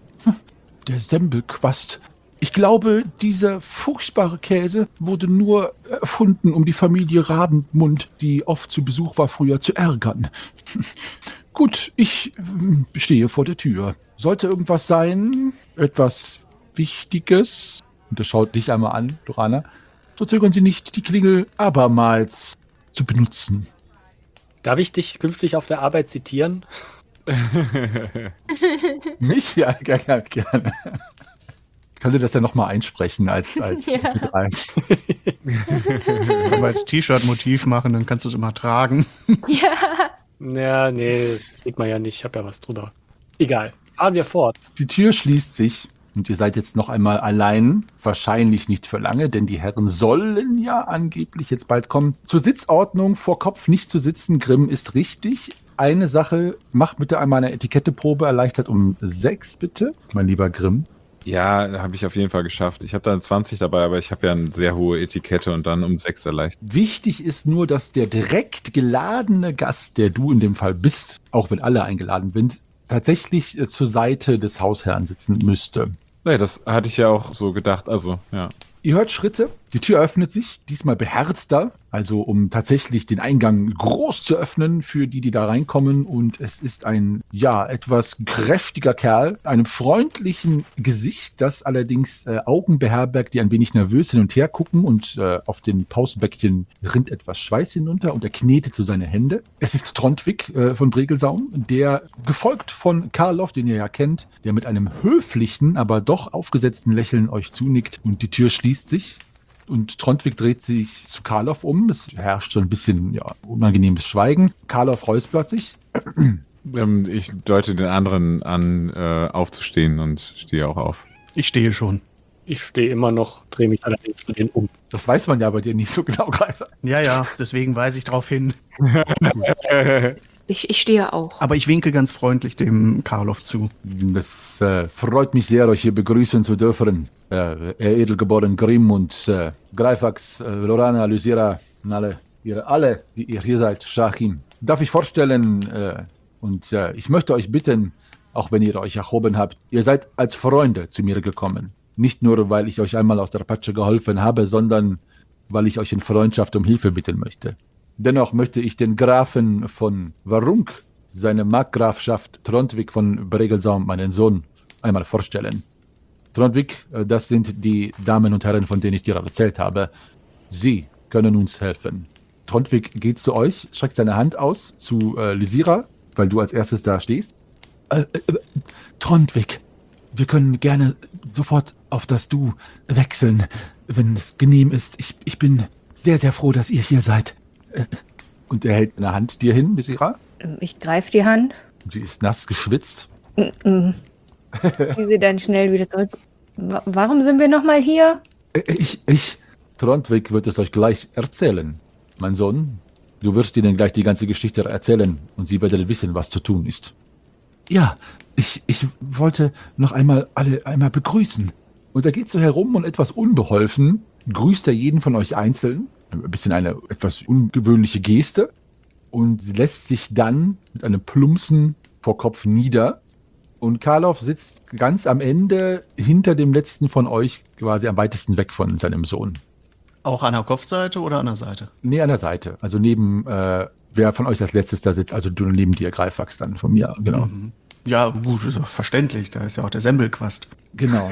Der Semmelquast. Ich glaube, dieser furchtbare Käse wurde nur erfunden, um die Familie Rabenmund, die oft zu Besuch war, früher zu ärgern. Gut, ich äh, stehe vor der Tür. Sollte irgendwas sein, etwas Wichtiges, und er schaut dich einmal an, Lorana, so zögern Sie nicht, die Klingel abermals zu benutzen. Darf ich dich künftig auf der Arbeit zitieren? Mich? Ja, gerne. gerne. Ich könnte das ja nochmal einsprechen als, als Ja. mit rein. Wenn wir als T-Shirt-Motiv machen, dann kannst du es immer tragen. Ja. Ja, nee, das sieht man ja nicht. Ich habe ja was drüber. Egal. Fahren wir fort. Die Tür schließt sich und ihr seid jetzt noch einmal allein. Wahrscheinlich nicht für lange, denn die Herren sollen ja angeblich jetzt bald kommen. Zur Sitzordnung vor Kopf nicht zu sitzen, Grimm, ist richtig. Eine Sache, mach bitte einmal eine Etiketteprobe, erleichtert um sechs, bitte, mein lieber Grimm. Ja, habe ich auf jeden Fall geschafft. Ich habe da eine zwanzig dabei, aber ich habe ja eine sehr hohe Etikette und dann um sechs erleichtert. Wichtig ist nur, dass der direkt geladene Gast, der du in dem Fall bist, auch wenn alle eingeladen sind, tatsächlich äh, zur Seite des Hausherrn sitzen müsste. Nee, das hatte ich ja auch so gedacht. Also, ja. Ihr hört Schritte, die Tür öffnet sich, diesmal beherzter, also um tatsächlich den Eingang groß zu öffnen für die, die da reinkommen. Und es ist ein, ja, etwas kräftiger Kerl, einem freundlichen Gesicht, das allerdings äh, Augen beherbergt, die ein wenig nervös hin und her gucken und äh, auf den Pausenbäckchen rinnt etwas Schweiß hinunter und er knetet so seine Hände. Es ist Trondwig äh, von Bregelsaum, der gefolgt von Karloff, den ihr ja kennt, der mit einem höflichen, aber doch aufgesetzten Lächeln euch zunickt und die Tür schließt sich. Und Trondvik dreht sich zu Karloff um. Es herrscht so ein bisschen ja, unangenehmes Schweigen. Karloff räuspert sich. Ähm, ich deute den anderen an, äh, aufzustehen und stehe auch auf. Ich stehe schon. Ich stehe immer noch, drehe mich allerdings zu denen um. Das weiß man ja bei dir nicht so genau, Greifer. Ja, ja, deswegen weise ich darauf hin. Ich, ich stehe auch. Aber ich winke ganz freundlich dem Karloff zu. Es äh, freut mich sehr, euch hier begrüßen zu dürfen. Äh, Herr Edelgeboren Grimm und äh, Greifax, äh, Lorana, Lysira, alle, ihr alle, die ihr hier seid, Shachim. Darf ich vorstellen, äh, und äh, ich möchte euch bitten, auch wenn ihr euch erhoben habt, ihr seid als Freunde zu mir gekommen. Nicht nur, weil ich euch einmal aus der Patsche geholfen habe, sondern weil ich euch in Freundschaft um Hilfe bitten möchte. Dennoch möchte ich den Grafen von Warunk, seine Markgrafschaft Trondvik von Bregelsaum, meinen Sohn, einmal vorstellen. Trondvik, das sind die Damen und Herren, von denen ich dir erzählt habe. Sie können uns helfen. Trondvik geht zu euch, streckt seine Hand aus zu äh, Lysira, weil du als erstes da stehst. Äh, äh, Trondvik, wir können gerne sofort auf das Du wechseln, wenn es genehm ist. Ich, ich bin sehr, sehr froh, dass ihr hier seid. Und er hält eine Hand dir hin, Lysira. Ich greife die Hand. Sie ist nass geschwitzt. Mhm. Wie sie dann schnell wieder zurück. Wa- Warum sind wir nochmal hier? Ich, ich, Trondvik wird es euch gleich erzählen. Mein Sohn, du wirst ihnen gleich die ganze Geschichte erzählen und sie werden wissen, was zu tun ist. Ja, ich, ich wollte noch einmal alle einmal begrüßen. Und er geht so herum und etwas unbeholfen grüßt er jeden von euch einzeln. Ein bisschen eine etwas ungewöhnliche Geste. Und lässt sich dann mit einem Plumpsen vor Kopf nieder. Und Karloff sitzt ganz am Ende hinter dem letzten von euch, quasi am weitesten weg von seinem Sohn. Auch an der Kopfseite oder an der Seite? Nee, an der Seite. Also neben, äh, wer von euch als letztes da sitzt, also du neben dir, Greifax dann von mir, genau. Mhm. Ja, gut, ist auch verständlich. Da ist ja auch der Sembelquast. Genau.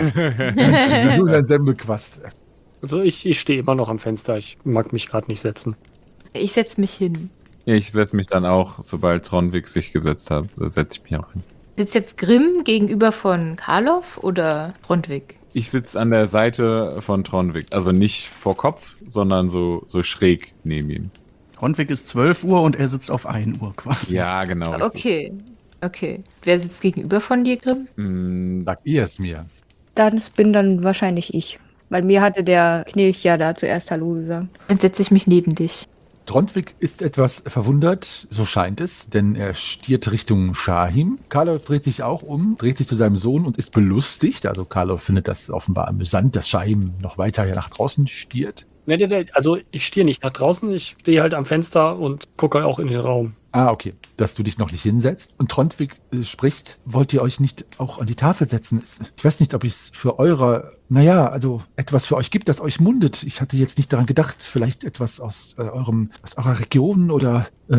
Du dein Semmelquast. Also ich, ich stehe immer noch am Fenster. Ich mag mich gerade nicht setzen. Ich setze mich hin. Ich setze mich dann auch, sobald Trondvik sich gesetzt hat, setze ich mich auch hin. Sitzt jetzt Grimm gegenüber von Karloff oder Trondvik? Ich sitze an der Seite von Trondvik. Also nicht vor Kopf, sondern so, so schräg neben ihm. Trondvik ist zwölf Uhr und er sitzt auf ein Uhr quasi. Ja, genau. richtig. Okay, okay. Wer sitzt gegenüber von dir, Grimm? Mm, Sagt ihr es mir. Das bin dann wahrscheinlich ich. Weil mir hatte der Knilch ja da zuerst Hallo gesagt. Dann setze ich mich neben dich. Trondvik ist etwas verwundert, so scheint es, denn er stiert Richtung Shahim. Karloff dreht sich auch um, dreht sich zu seinem Sohn und ist belustigt. Also Karloff findet das offenbar amüsant, dass Shahim noch weiter nach draußen stiert. Nee, nee, nee, also ich stehe nicht nach draußen, ich stehe halt am Fenster und gucke auch in den Raum. Ah, okay, dass du dich noch nicht hinsetzt. Und Trondvik äh, spricht, wollt ihr euch nicht auch an die Tafel setzen? Es- Ich weiß nicht, ob es für eure, naja, also etwas für euch gibt, das euch mundet. Ich hatte jetzt nicht daran gedacht, vielleicht etwas aus äh, eurem, aus eurer Region oder, äh,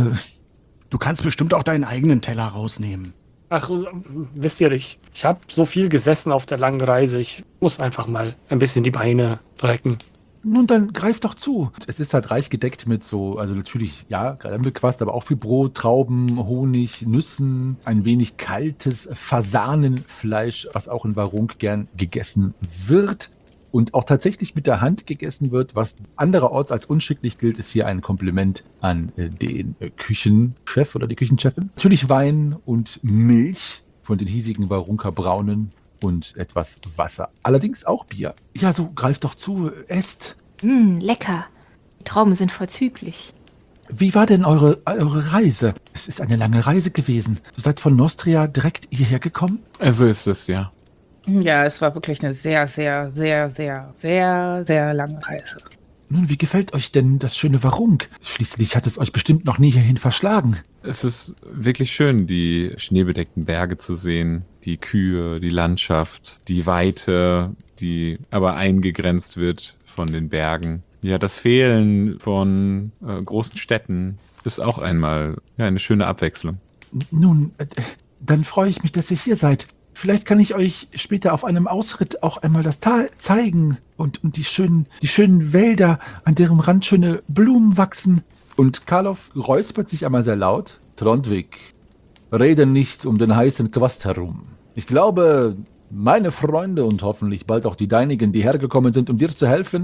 Du kannst bestimmt auch deinen eigenen Teller rausnehmen. Ach, äh, wisst ihr, ich, ich habe so viel gesessen auf der langen Reise, ich muss einfach mal ein bisschen die Beine strecken. nun dann greift doch zu. Es ist halt reich gedeckt mit so, also natürlich, ja, Kremmelquast, aber auch viel Brot, Trauben, Honig, Nüssen, ein wenig kaltes Fasanenfleisch, was auch in Warunk gern gegessen wird. Und auch tatsächlich mit der Hand gegessen wird, was andererorts als unschicklich gilt, ist hier ein Kompliment an äh, den äh, Küchenchef oder die Küchenchefin. Natürlich Wein und Milch von den hiesigen Warunker Braunen und etwas Wasser. Allerdings auch Bier. Ja, so greift doch zu, esst. Hm, lecker. Die Trauben sind vorzüglich. Wie war denn eure, eure Reise? Es ist eine lange Reise gewesen. Du seid von Nostria direkt hierher gekommen? Also ist es, ja. Ja, es war wirklich eine sehr, sehr, sehr, sehr, sehr, sehr lange Reise. Nun, wie gefällt euch denn das schöne Warunk? Schließlich hat es euch bestimmt noch nie hierhin verschlagen. Es ist wirklich schön, die schneebedeckten Berge zu sehen, die Kühe, die Landschaft, die Weite, die aber eingegrenzt wird von den Bergen. Ja, das Fehlen von äh, großen Städten ist auch einmal ja, eine schöne Abwechslung. N- Nun, äh, dann freue ich mich, dass ihr hier seid. Vielleicht kann ich euch später auf einem Ausritt auch einmal das Tal zeigen und, und die, schönen, die schönen Wälder, an deren Rand schöne Blumen wachsen. Und Karloff räuspert sich einmal sehr laut. Trondvik, rede nicht um den heißen Quast herum. Ich glaube, meine Freunde und hoffentlich bald auch die deinigen, die hergekommen sind, um dir zu helfen,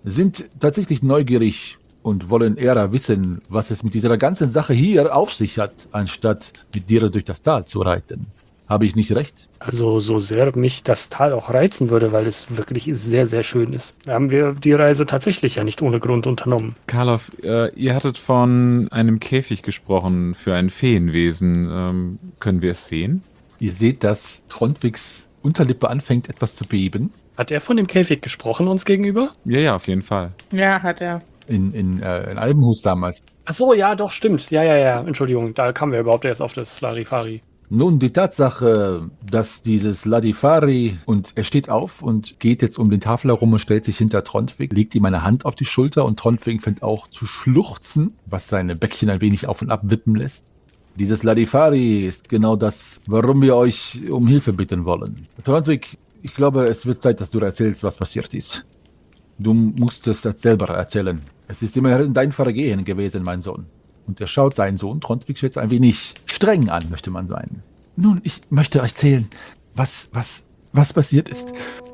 sind tatsächlich neugierig und wollen eher wissen, was es mit dieser ganzen Sache hier auf sich hat, anstatt mit dir durch das Tal zu reiten. Habe ich nicht recht? Also so sehr mich das Tal auch reizen würde, weil es wirklich sehr, sehr schön ist, haben wir die Reise tatsächlich ja nicht ohne Grund unternommen. Karloff, äh, ihr hattet von einem Käfig gesprochen für ein Feenwesen. Ähm, können wir es sehen? Ihr seht, dass Trondwigs Unterlippe anfängt etwas zu beben. Hat er von dem Käfig gesprochen uns gegenüber? Ja, ja, auf jeden Fall. Ja, hat er. In, in, äh, in Albenhus damals. Ach so, ja, doch, stimmt. Ja, ja, ja, Entschuldigung, da kamen wir überhaupt erst auf das Larifari. Nun, die Tatsache, dass dieses Ladifari, und er steht auf und geht jetzt um den Tafel herum und stellt sich hinter Trondwig, legt ihm eine Hand auf die Schulter und Trondwig fängt auch zu schluchzen, was seine Bäckchen ein wenig auf und ab wippen lässt. Dieses Ladifari ist genau das, warum wir euch um Hilfe bitten wollen. Trondwig, ich glaube, es wird Zeit, dass du erzählst, was passiert ist. Du musst es selber erzählen. Es ist immerhin dein Vergehen gewesen, mein Sohn. Und er schaut seinen Sohn Trondwig jetzt ein wenig streng an, möchte man sagen. Nun, ich möchte euch erzählen, was, was, was passiert ist.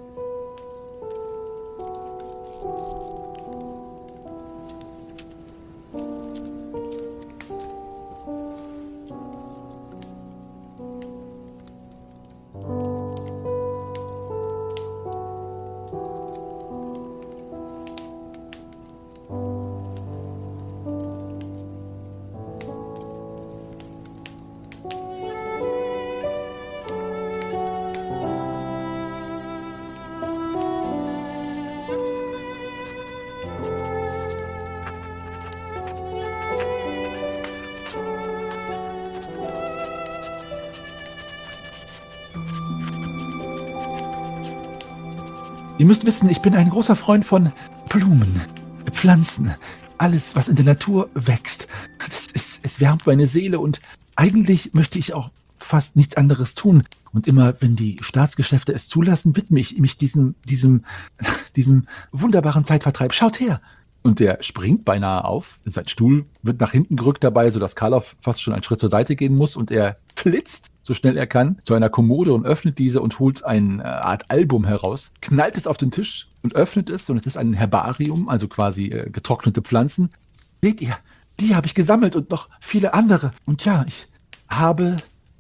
Ihr müsst wissen, ich bin ein großer Freund von Blumen, Pflanzen, alles, was in der Natur wächst. Das ist, es wärmt meine Seele und eigentlich möchte ich auch fast nichts anderes tun. Und immer, wenn die Staatsgeschäfte es zulassen, widme ich mich diesem, diesem, diesem wunderbaren Zeitvertreib. Schaut her! Und der springt beinahe auf. Sein Stuhl wird nach hinten gerückt dabei, sodass Karloff fast schon einen Schritt zur Seite gehen muss. Und er flitzt, so schnell er kann, zu einer Kommode und öffnet diese und holt eine Art Album heraus, knallt es auf den Tisch und öffnet es. Und es ist ein Herbarium, also quasi äh, getrocknete Pflanzen. Seht ihr, die habe ich gesammelt und noch viele andere. Und ja, ich habe,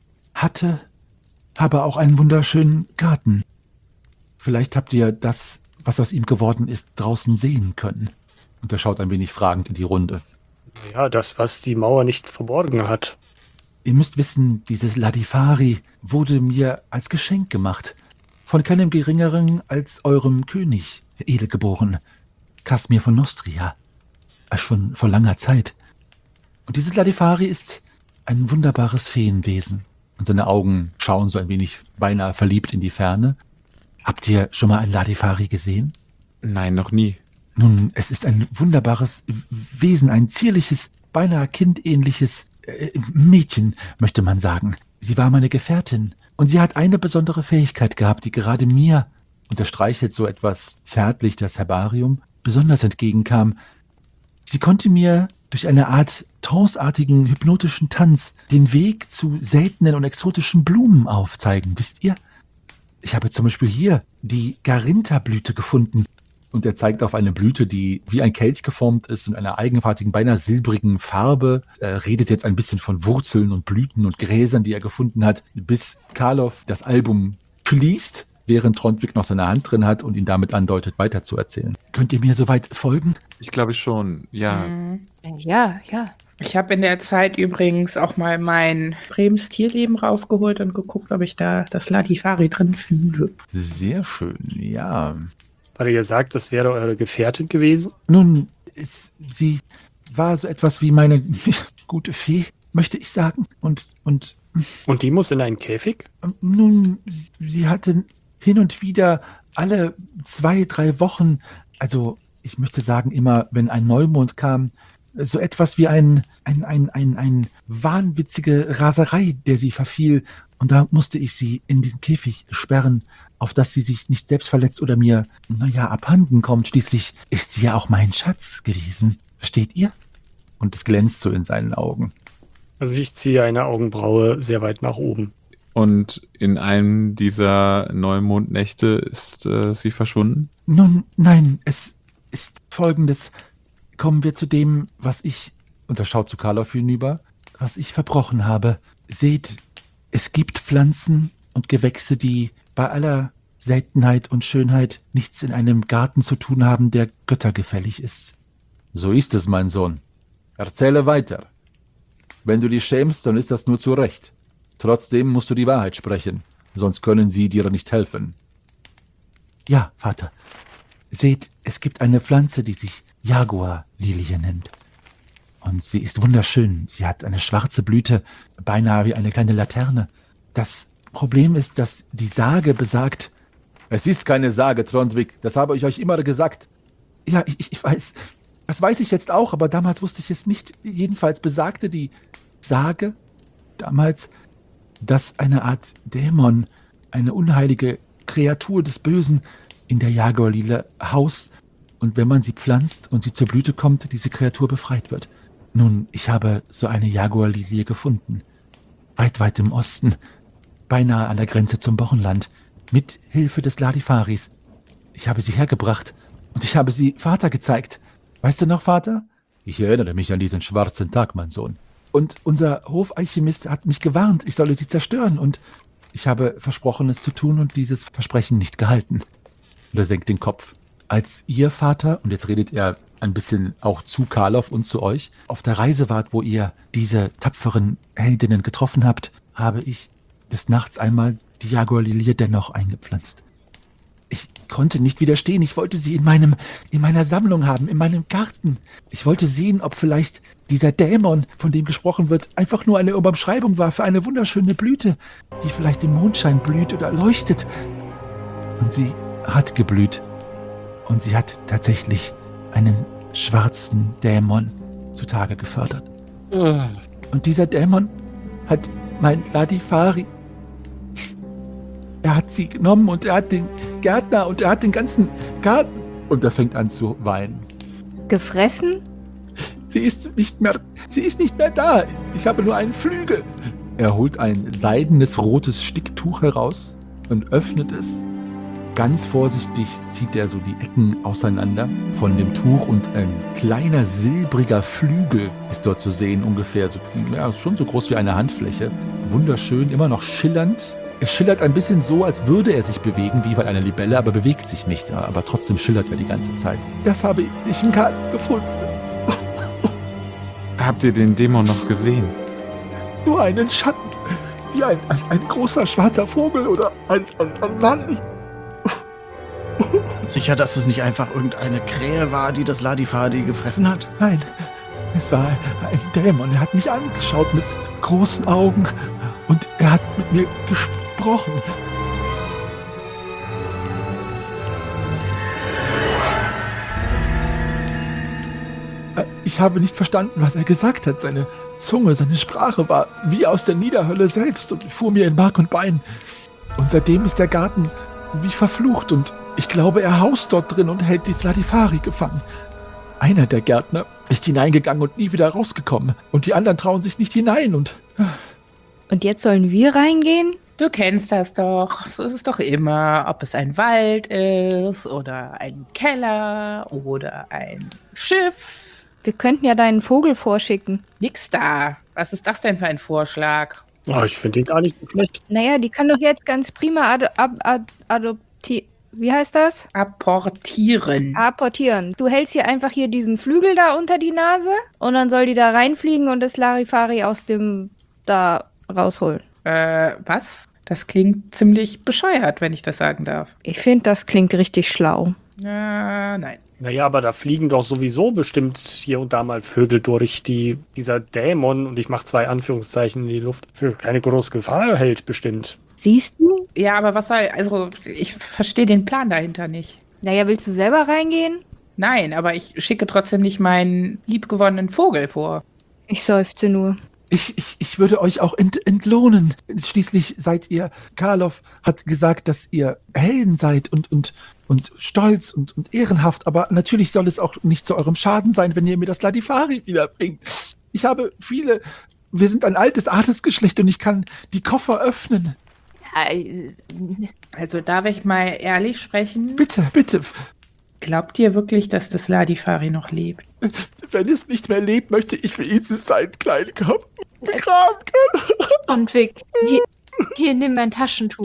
hatte, habe auch einen wunderschönen Garten. Vielleicht habt ihr das, was aus ihm geworden ist, draußen sehen können. Und er schaut ein wenig fragend in die Runde. Ja, das, was die Mauer nicht verborgen hat. Ihr müsst wissen, dieses Ladifari wurde mir als Geschenk gemacht. Von keinem Geringeren als eurem König, edelgeboren, Kasmir von Nostria. Schon vor langer Zeit. Und dieses Ladifari ist ein wunderbares Feenwesen. Und seine Augen schauen so ein wenig beinahe verliebt in die Ferne. Habt ihr schon mal ein Ladifari gesehen? Nein, noch nie. Nun, es ist ein wunderbares Wesen, ein zierliches, beinahe kindähnliches äh, Mädchen, möchte man sagen. Sie war meine Gefährtin und sie hat eine besondere Fähigkeit gehabt, die gerade mir, und er streichelt so etwas zärtlich das Herbarium, besonders entgegenkam. Sie konnte mir durch eine Art tranceartigen, hypnotischen Tanz den Weg zu seltenen und exotischen Blumen aufzeigen, wisst ihr? Ich habe zum Beispiel hier die Garinta-Blüte gefunden. Und er zeigt auf eine Blüte, die wie ein Kelch geformt ist, in einer eigenartigen, beinahe silbrigen Farbe. Er redet jetzt ein bisschen von Wurzeln und Blüten und Gräsern, die er gefunden hat, bis Karloff das Album schließt, während Trondwig noch seine Hand drin hat und ihn damit andeutet, weiterzuerzählen. Könnt ihr mir soweit folgen? Ich glaube schon, ja. Mhm. Ja, ja. Ich habe in der Zeit übrigens auch mal mein Brems Tierleben rausgeholt und geguckt, ob ich da das Ladifari drin finde. Sehr schön, ja. Weil ihr sagt, das wäre eure Gefährtin gewesen? Nun, es, sie war so etwas wie meine gute Fee, möchte ich sagen. Und, und Und die muss in einen Käfig? nun, sie hatte hin und wieder alle zwei, drei Wochen, also ich möchte sagen immer, wenn ein Neumond kam, so etwas wie ein, ein, ein, ein, ein wahnwitzige Raserei, der sie verfiel. Und da musste ich sie in diesen Käfig sperren, auf dass sie sich nicht selbst verletzt oder mir, naja, abhanden kommt. Schließlich ist sie ja auch mein Schatz gewesen. Versteht ihr? Und es glänzt so in seinen Augen. Also ich ziehe eine Augenbraue sehr weit nach oben. Und in einem dieser Neumondnächte ist äh, sie verschwunden? Nun, nein, es, ist folgendes. Kommen wir zu dem, was ich, und er schaut zu Karloff hinüber, was ich verbrochen habe. Seht, es gibt Pflanzen und Gewächse, die bei aller Seltenheit und Schönheit nichts in einem Garten zu tun haben, der göttergefällig ist. So ist es, mein Sohn. Erzähle weiter. Wenn du dich schämst, dann ist das nur zu Recht. Trotzdem musst du die Wahrheit sprechen, sonst können sie dir nicht helfen. Ja, Vater. Seht, es gibt eine Pflanze, die sich Jaguarlilie nennt. Und sie ist wunderschön. Sie hat eine schwarze Blüte, beinahe wie eine kleine Laterne. Das Problem ist, dass die Sage besagt... Es ist keine Sage, Trondvik. Das habe ich euch immer gesagt. Ja, ich, ich weiß. Das weiß ich jetzt auch, aber damals wusste ich es nicht. Jedenfalls besagte die Sage damals, dass eine Art Dämon, eine unheilige Kreatur des Bösen in der Jaguarlilie haust und wenn man sie pflanzt und sie zur Blüte kommt, diese Kreatur befreit wird. Nun, ich habe so eine Jaguarlilie gefunden. Weit, weit im Osten, beinahe an der Grenze zum Bochenland, mit Hilfe des Ladifaris. Ich habe sie hergebracht und ich habe sie Vater gezeigt. Weißt du noch, Vater? Ich erinnere mich an diesen schwarzen Tag, mein Sohn. Und unser Hofalchemist hat mich gewarnt, ich solle sie zerstören und ich habe versprochen, es zu tun und dieses Versprechen nicht gehalten. Und er senkt den Kopf. Als ihr Vater, und jetzt redet er ein bisschen auch zu Karloff und zu euch, auf der Reise wart, wo ihr diese tapferen Heldinnen getroffen habt, habe ich des Nachts einmal die Jaguarlilie dennoch eingepflanzt. Ich konnte nicht widerstehen. Ich wollte sie in meinem, in meiner Sammlung haben, in meinem Garten. Ich wollte sehen, ob vielleicht dieser Dämon, von dem gesprochen wird, einfach nur eine Umschreibung war für eine wunderschöne Blüte, die vielleicht im Mondschein blüht oder leuchtet. Und sie hat geblüht. Und sie hat tatsächlich einen schwarzen Dämon zutage gefördert. Uh. Und dieser Dämon hat mein Ladifari... Er hat sie genommen und er hat den Gärtner und er hat den ganzen Garten... Und er fängt an zu weinen. Gefressen? Sie ist nicht mehr, sie ist nicht mehr da. Ich habe nur einen Flügel. Er holt ein seidenes rotes Sticktuch heraus und öffnet es. Ganz vorsichtig zieht er so die Ecken auseinander von dem Tuch und ein kleiner silbriger Flügel ist dort zu sehen, ungefähr so, ja, schon so groß wie eine Handfläche. Wunderschön, immer noch schillernd. Er schillert ein bisschen so, als würde er sich bewegen, wie bei einer Libelle, aber bewegt sich nicht. Aber trotzdem schillert er die ganze Zeit. Das habe ich im Garten gefunden. Habt ihr den Dämon noch gesehen? Nur einen Schatten, wie ein, ein, ein großer schwarzer Vogel oder ein, ein, ein Mann. Sicher, dass es nicht einfach irgendeine Krähe war, die das Ladifari gefressen hat? Nein, es war ein Dämon. Er hat mich angeschaut mit großen Augen und er hat mit mir gesprochen. Ich habe nicht verstanden, was er gesagt hat. Seine Zunge, seine Sprache war wie aus der Niederhölle selbst und fuhr mir in Mark und Bein. Und seitdem ist der Garten wie verflucht und ich glaube, er haust dort drin und hält die Ladifari gefangen. Einer der Gärtner ist hineingegangen und nie wieder rausgekommen. Und die anderen trauen sich nicht hinein und... Und jetzt sollen wir reingehen? Du kennst das doch. So ist es doch immer. Ob es ein Wald ist oder ein Keller oder ein Schiff. Wir könnten ja deinen Vogel vorschicken. Nix da. Was ist das denn für ein Vorschlag? Oh, ich finde den gar nicht so schlecht. Naja, die kann doch jetzt ganz prima ad ad ad adoptieren. Wie heißt das? Apportieren. Apportieren. Du hältst hier einfach hier diesen Flügel da unter die Nase und dann soll die da reinfliegen und das Larifari aus dem da rausholen. Äh, was? Das klingt ziemlich bescheuert, wenn ich das sagen darf. Ich finde, das klingt richtig schlau. Äh, nein. Naja, aber da fliegen doch sowieso bestimmt hier und da mal Vögel durch, die dieser Dämon, und ich mache zwei Anführungszeichen in die Luft, für keine große Gefahr hält bestimmt. Siehst du? Ja, aber was soll, also ich verstehe den Plan dahinter nicht. Naja, willst du selber reingehen? Nein, aber ich schicke trotzdem nicht meinen liebgewonnenen Vogel vor. Ich seufze nur. Ich, ich, ich würde euch auch ent, entlohnen. Schließlich seid ihr, Karloff hat gesagt, dass ihr Helden seid und, und, und stolz und, und ehrenhaft, aber natürlich soll es auch nicht zu eurem Schaden sein, wenn ihr mir das Ladifari wiederbringt. Ich habe viele, wir sind ein altes Adelsgeschlecht und ich kann die Koffer öffnen. Also darf ich mal ehrlich sprechen? Bitte, bitte. Glaubt ihr wirklich, dass das Ladifari noch lebt? Wenn es nicht mehr lebt, möchte ich wenigstens seinen kleinen Körper begraben können. Trondwig, hier, hier, nimm mein Taschentuch.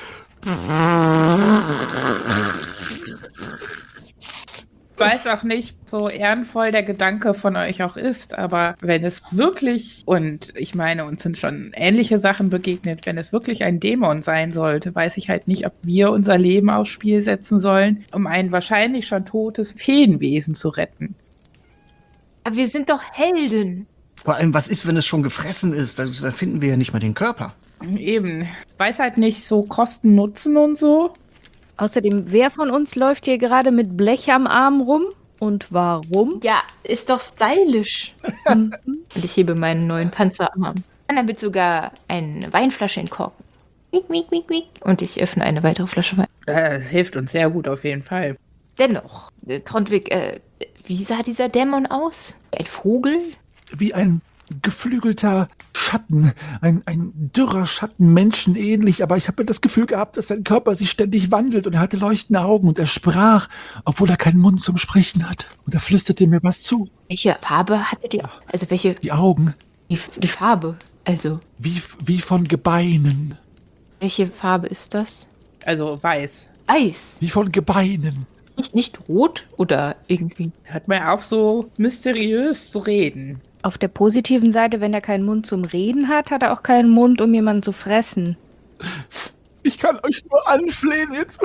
Ich weiß auch nicht, so ehrenvoll der Gedanke von euch auch ist, aber wenn es wirklich, und ich meine, uns sind schon ähnliche Sachen begegnet, wenn es wirklich ein Dämon sein sollte, weiß ich halt nicht, ob wir unser Leben aufs Spiel setzen sollen, um ein wahrscheinlich schon totes Feenwesen zu retten. Aber wir sind doch Helden. Vor allem, was ist, wenn es schon gefressen ist? Da, da finden wir ja nicht mal den Körper. Eben. Ich weiß halt nicht, so Kosten, Nutzen und so. Außerdem, wer von uns läuft hier gerade mit Blech am Arm rum? Und warum? Ja, ist doch stylisch. Und ich hebe meinen neuen Panzerarm. Und damit sogar eine Weinflasche in Korken. Wiek, wiek, wiek, wiek. Und ich öffne eine weitere Flasche Wein. Das hilft uns sehr gut auf jeden Fall. Dennoch, äh, Trondwig, äh, wie sah dieser Dämon aus? Ein Vogel? Wie ein geflügelter Schatten, ein, ein dürrer Schatten, menschenähnlich, aber ich habe das Gefühl gehabt, dass sein Körper sich ständig wandelt und er hatte leuchtende Augen und er sprach, obwohl er keinen Mund zum Sprechen hat. Und er flüsterte mir was zu. Welche Farbe hatte die? Also welche? Die Augen, Die, die Farbe. Also, wie, wie von Gebeinen, welche Farbe ist das? Also weiß. Eis. wie von Gebeinen. Nicht, nicht rot oder irgendwie. Hört mal auf, so mysteriös zu reden. Auf der positiven Seite, wenn er keinen Mund zum Reden hat, hat er auch keinen Mund, um jemanden zu fressen. Ich kann euch nur anflehen, jetzt.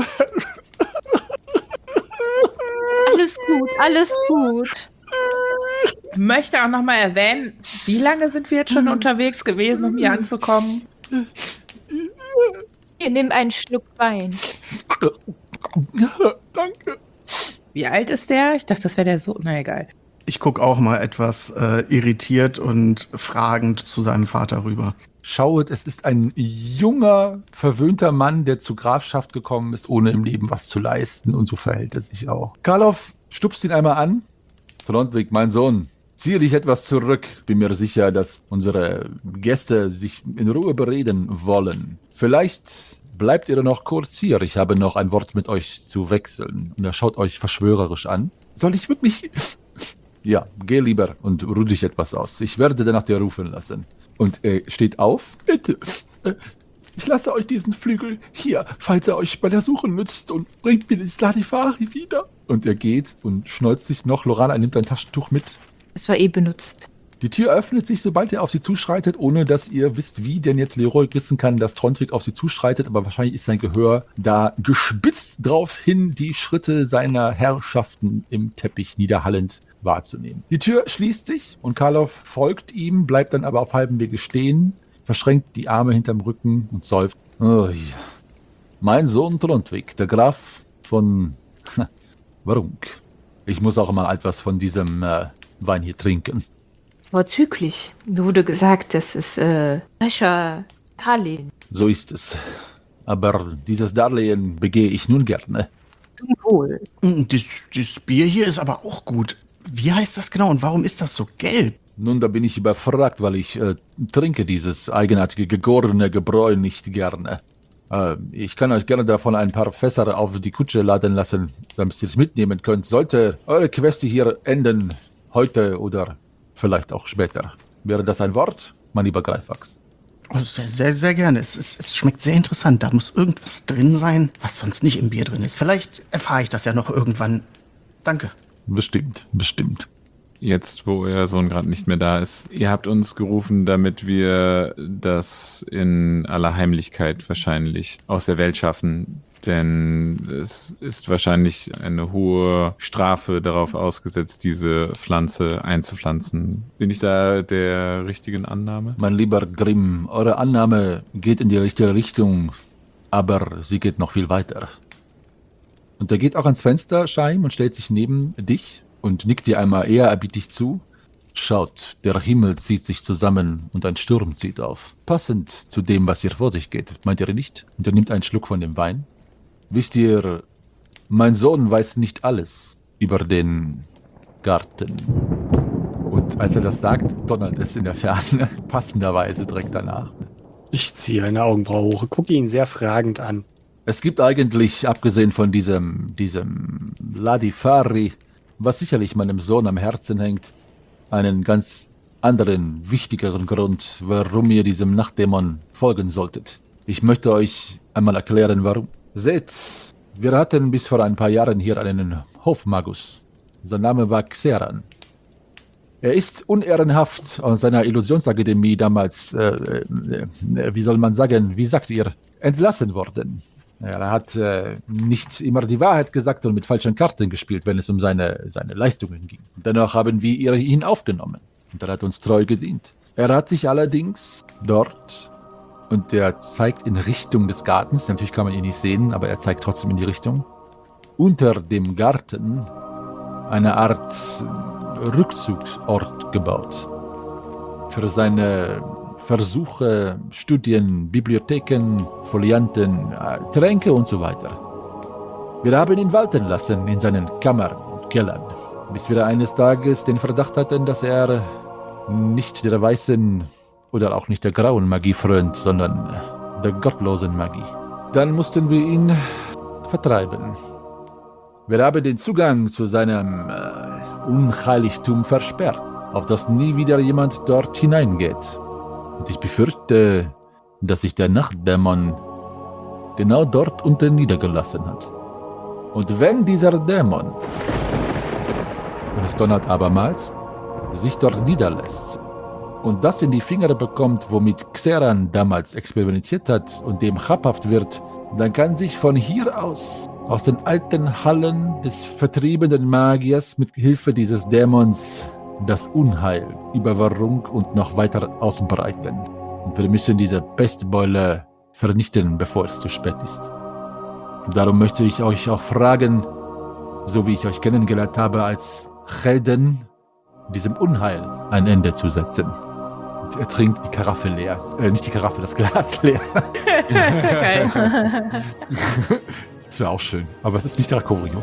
Alles gut, alles gut. Ich möchte auch nochmal erwähnen, wie lange sind wir jetzt schon unterwegs gewesen, um hier anzukommen? Hier, nimm einen Schluck Wein. Danke. Wie alt ist der? Ich dachte, das wäre der so. Na egal. Ich gucke auch mal etwas äh, irritiert und fragend zu seinem Vater rüber. Schauet, es ist ein junger, verwöhnter Mann, der zur Grafschaft gekommen ist, ohne im Leben was zu leisten. Und so verhält er sich auch. Karloff stupst ihn einmal an. Trondwig, mein Sohn, ziehe dich etwas zurück. Bin mir sicher, dass unsere Gäste sich in Ruhe bereden wollen. Vielleicht bleibt ihr noch kurz hier. Ich habe noch ein Wort mit euch zu wechseln. Und er schaut euch verschwörerisch an. Soll ich wirklich... Ja, geh lieber und ruh dich etwas aus. Ich werde danach dir rufen lassen. Und er steht auf. Bitte, äh, ich lasse euch diesen Flügel hier, falls er euch bei der Suche nützt und bringt mir das Ladifari wieder. Und er geht und schneuzt sich noch. Lorana nimmt ein Taschentuch mit. Es war eh benutzt. Die Tür öffnet sich, sobald er auf sie zuschreitet, ohne dass ihr wisst, wie denn jetzt Leroy wissen kann, dass Trondwig auf sie zuschreitet. Aber wahrscheinlich ist sein Gehör da gespitzt drauf hin, die Schritte seiner Herrschaften im Teppich niederhallend wahrzunehmen. Die Tür schließt sich und Karloff folgt ihm, bleibt dann aber auf halbem Wege stehen, verschränkt die Arme hinterm Rücken und seufzt. Oh, ja. Mein Sohn Trondwig, der Graf von Warunk. Ich muss auch mal etwas von diesem äh, Wein hier trinken. Vorzüglich. Mir wurde gesagt, das ist äh, frischer Darlehen. So ist es. Aber dieses Darlehen begehe ich nun gerne. Wohl. Mm, Das, das Bier hier ist aber auch gut. Wie heißt das genau und warum ist das so gelb? Nun, da bin ich überfragt, weil ich äh, trinke dieses eigenartige gegorene Gebräu nicht gerne. Äh, ich kann euch gerne davon ein paar Fässer auf die Kutsche laden lassen, damit ihr es mitnehmen könnt. Sollte eure Queste hier enden, heute oder vielleicht auch später. Wäre das ein Wort, mein lieber Greifax? Oh, sehr, sehr, sehr gerne. Es, es, es schmeckt sehr interessant. Da muss irgendwas drin sein, was sonst nicht im Bier drin ist. Vielleicht erfahre ich das ja noch irgendwann. Danke. Bestimmt, bestimmt. Jetzt, wo euer Sohn gerade nicht mehr da ist, ihr habt uns gerufen, damit wir das in aller Heimlichkeit wahrscheinlich aus der Welt schaffen. Denn es ist wahrscheinlich eine hohe Strafe darauf ausgesetzt, diese Pflanze einzupflanzen. Bin ich da der richtigen Annahme? Mein lieber Grimm, eure Annahme geht in die richtige Richtung, aber sie geht noch viel weiter. Und er geht auch ans Fenster, Scheim, und stellt sich neben dich und nickt dir einmal ehrerbietig zu. Schaut, der Himmel zieht sich zusammen und ein Sturm zieht auf. Passend zu dem, was hier vor sich geht, meint ihr nicht? Und er nimmt einen Schluck von dem Wein. Wisst ihr, mein Sohn weiß nicht alles über den Garten. Und als er das sagt, donnert es in der Ferne, passenderweise direkt danach. Ich ziehe eine Augenbraue hoch, gucke ihn sehr fragend an. Es gibt eigentlich, abgesehen von diesem, diesem Ladifari, was sicherlich meinem Sohn am Herzen hängt, einen ganz anderen, wichtigeren Grund, warum ihr diesem Nachtdämon folgen solltet. Ich möchte euch einmal erklären, warum. Seht, wir hatten bis vor ein paar Jahren hier einen Hofmagus. Sein Name war Xeran. Er ist unehrenhaft aus seiner Illusionsakademie damals, äh, äh, wie soll man sagen, wie sagt ihr, entlassen worden. Er hat äh, nicht immer die Wahrheit gesagt und mit falschen Karten gespielt, wenn es um seine, seine Leistungen ging. Dennoch haben wir ihn aufgenommen und er hat uns treu gedient. Er hat sich allerdings dort, und er zeigt in Richtung des Gartens, natürlich kann man ihn nicht sehen, aber er zeigt trotzdem in die Richtung, unter dem Garten eine Art Rückzugsort gebaut. Für seine Versuche, Studien, Bibliotheken, Folianten, Tränke und so weiter. Wir haben ihn walten lassen in seinen Kammern und Kellern, bis wir eines Tages den Verdacht hatten, dass er nicht der weißen oder auch nicht der grauen Magie frönt, sondern der gottlosen Magie. Dann mussten wir ihn vertreiben. Wir haben den Zugang zu seinem äh, Unheiligtum versperrt, auf dass nie wieder jemand dort hineingeht. Und ich befürchte, dass sich der Nachtdämon genau dort unten niedergelassen hat. Und wenn dieser Dämon, und es donnert abermals, sich dort niederlässt und das in die Finger bekommt, womit Xeran damals experimentiert hat und dem habhaft wird, dann kann sich von hier aus, aus den alten Hallen des vertriebenen Magiers mit Hilfe dieses Dämons das Unheil, Überwachung und noch weiter ausbreiten. Und wir müssen diese Pestbeule vernichten, bevor es zu spät ist. Und darum möchte ich euch auch fragen, so wie ich euch kennengelernt habe, als Helden, diesem Unheil ein Ende zu setzen. Und er trinkt die Karaffe leer. Äh, nicht die Karaffe, das Glas leer. Geil. Das wäre auch schön, aber es ist nicht Rakorio.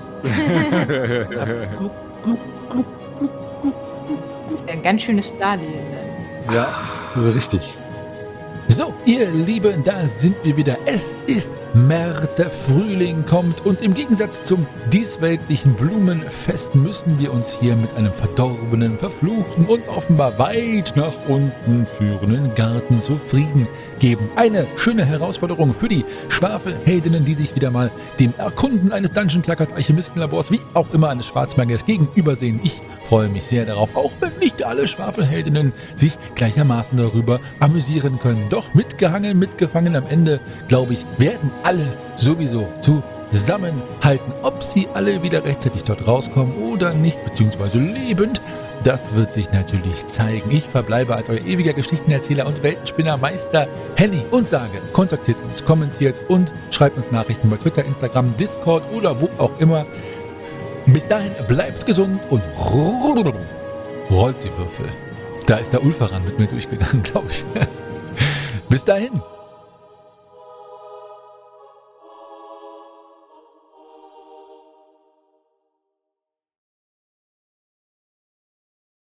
Ein ganz schönes Darlehen. Ja, richtig. So, ihr Lieben, da sind wir wieder. Es ist März, der Frühling kommt und im Gegensatz zum diesweltlichen Blumenfest müssen wir uns hier mit einem verdorbenen, verfluchten und offenbar weit nach unten führenden Garten zufrieden geben. Eine schöne Herausforderung für die Schwafelheldinnen, die sich wieder mal dem Erkunden eines Dungeon-Klackers, Alchemistenlabors, wie auch immer eines Schwarzmagiers gegenübersehen. Ich freue mich sehr darauf, auch wenn nicht alle Schwafelheldinnen sich gleichermaßen darüber amüsieren können. Doch mitgehangen, mitgefangen am Ende, glaube ich, werden alle sowieso zusammenhalten. Ob sie alle wieder rechtzeitig dort rauskommen oder nicht, beziehungsweise lebend, das wird sich natürlich zeigen. Ich verbleibe als euer ewiger Geschichtenerzähler und Weltenspinner Meister Henny und sage, kontaktiert uns, kommentiert und schreibt uns Nachrichten bei Twitter, Instagram, Discord oder wo auch immer. Bis dahin bleibt gesund und rollt die Würfel. Da ist der Ulfaran mit mir durchgegangen, glaube ich. Bis dahin.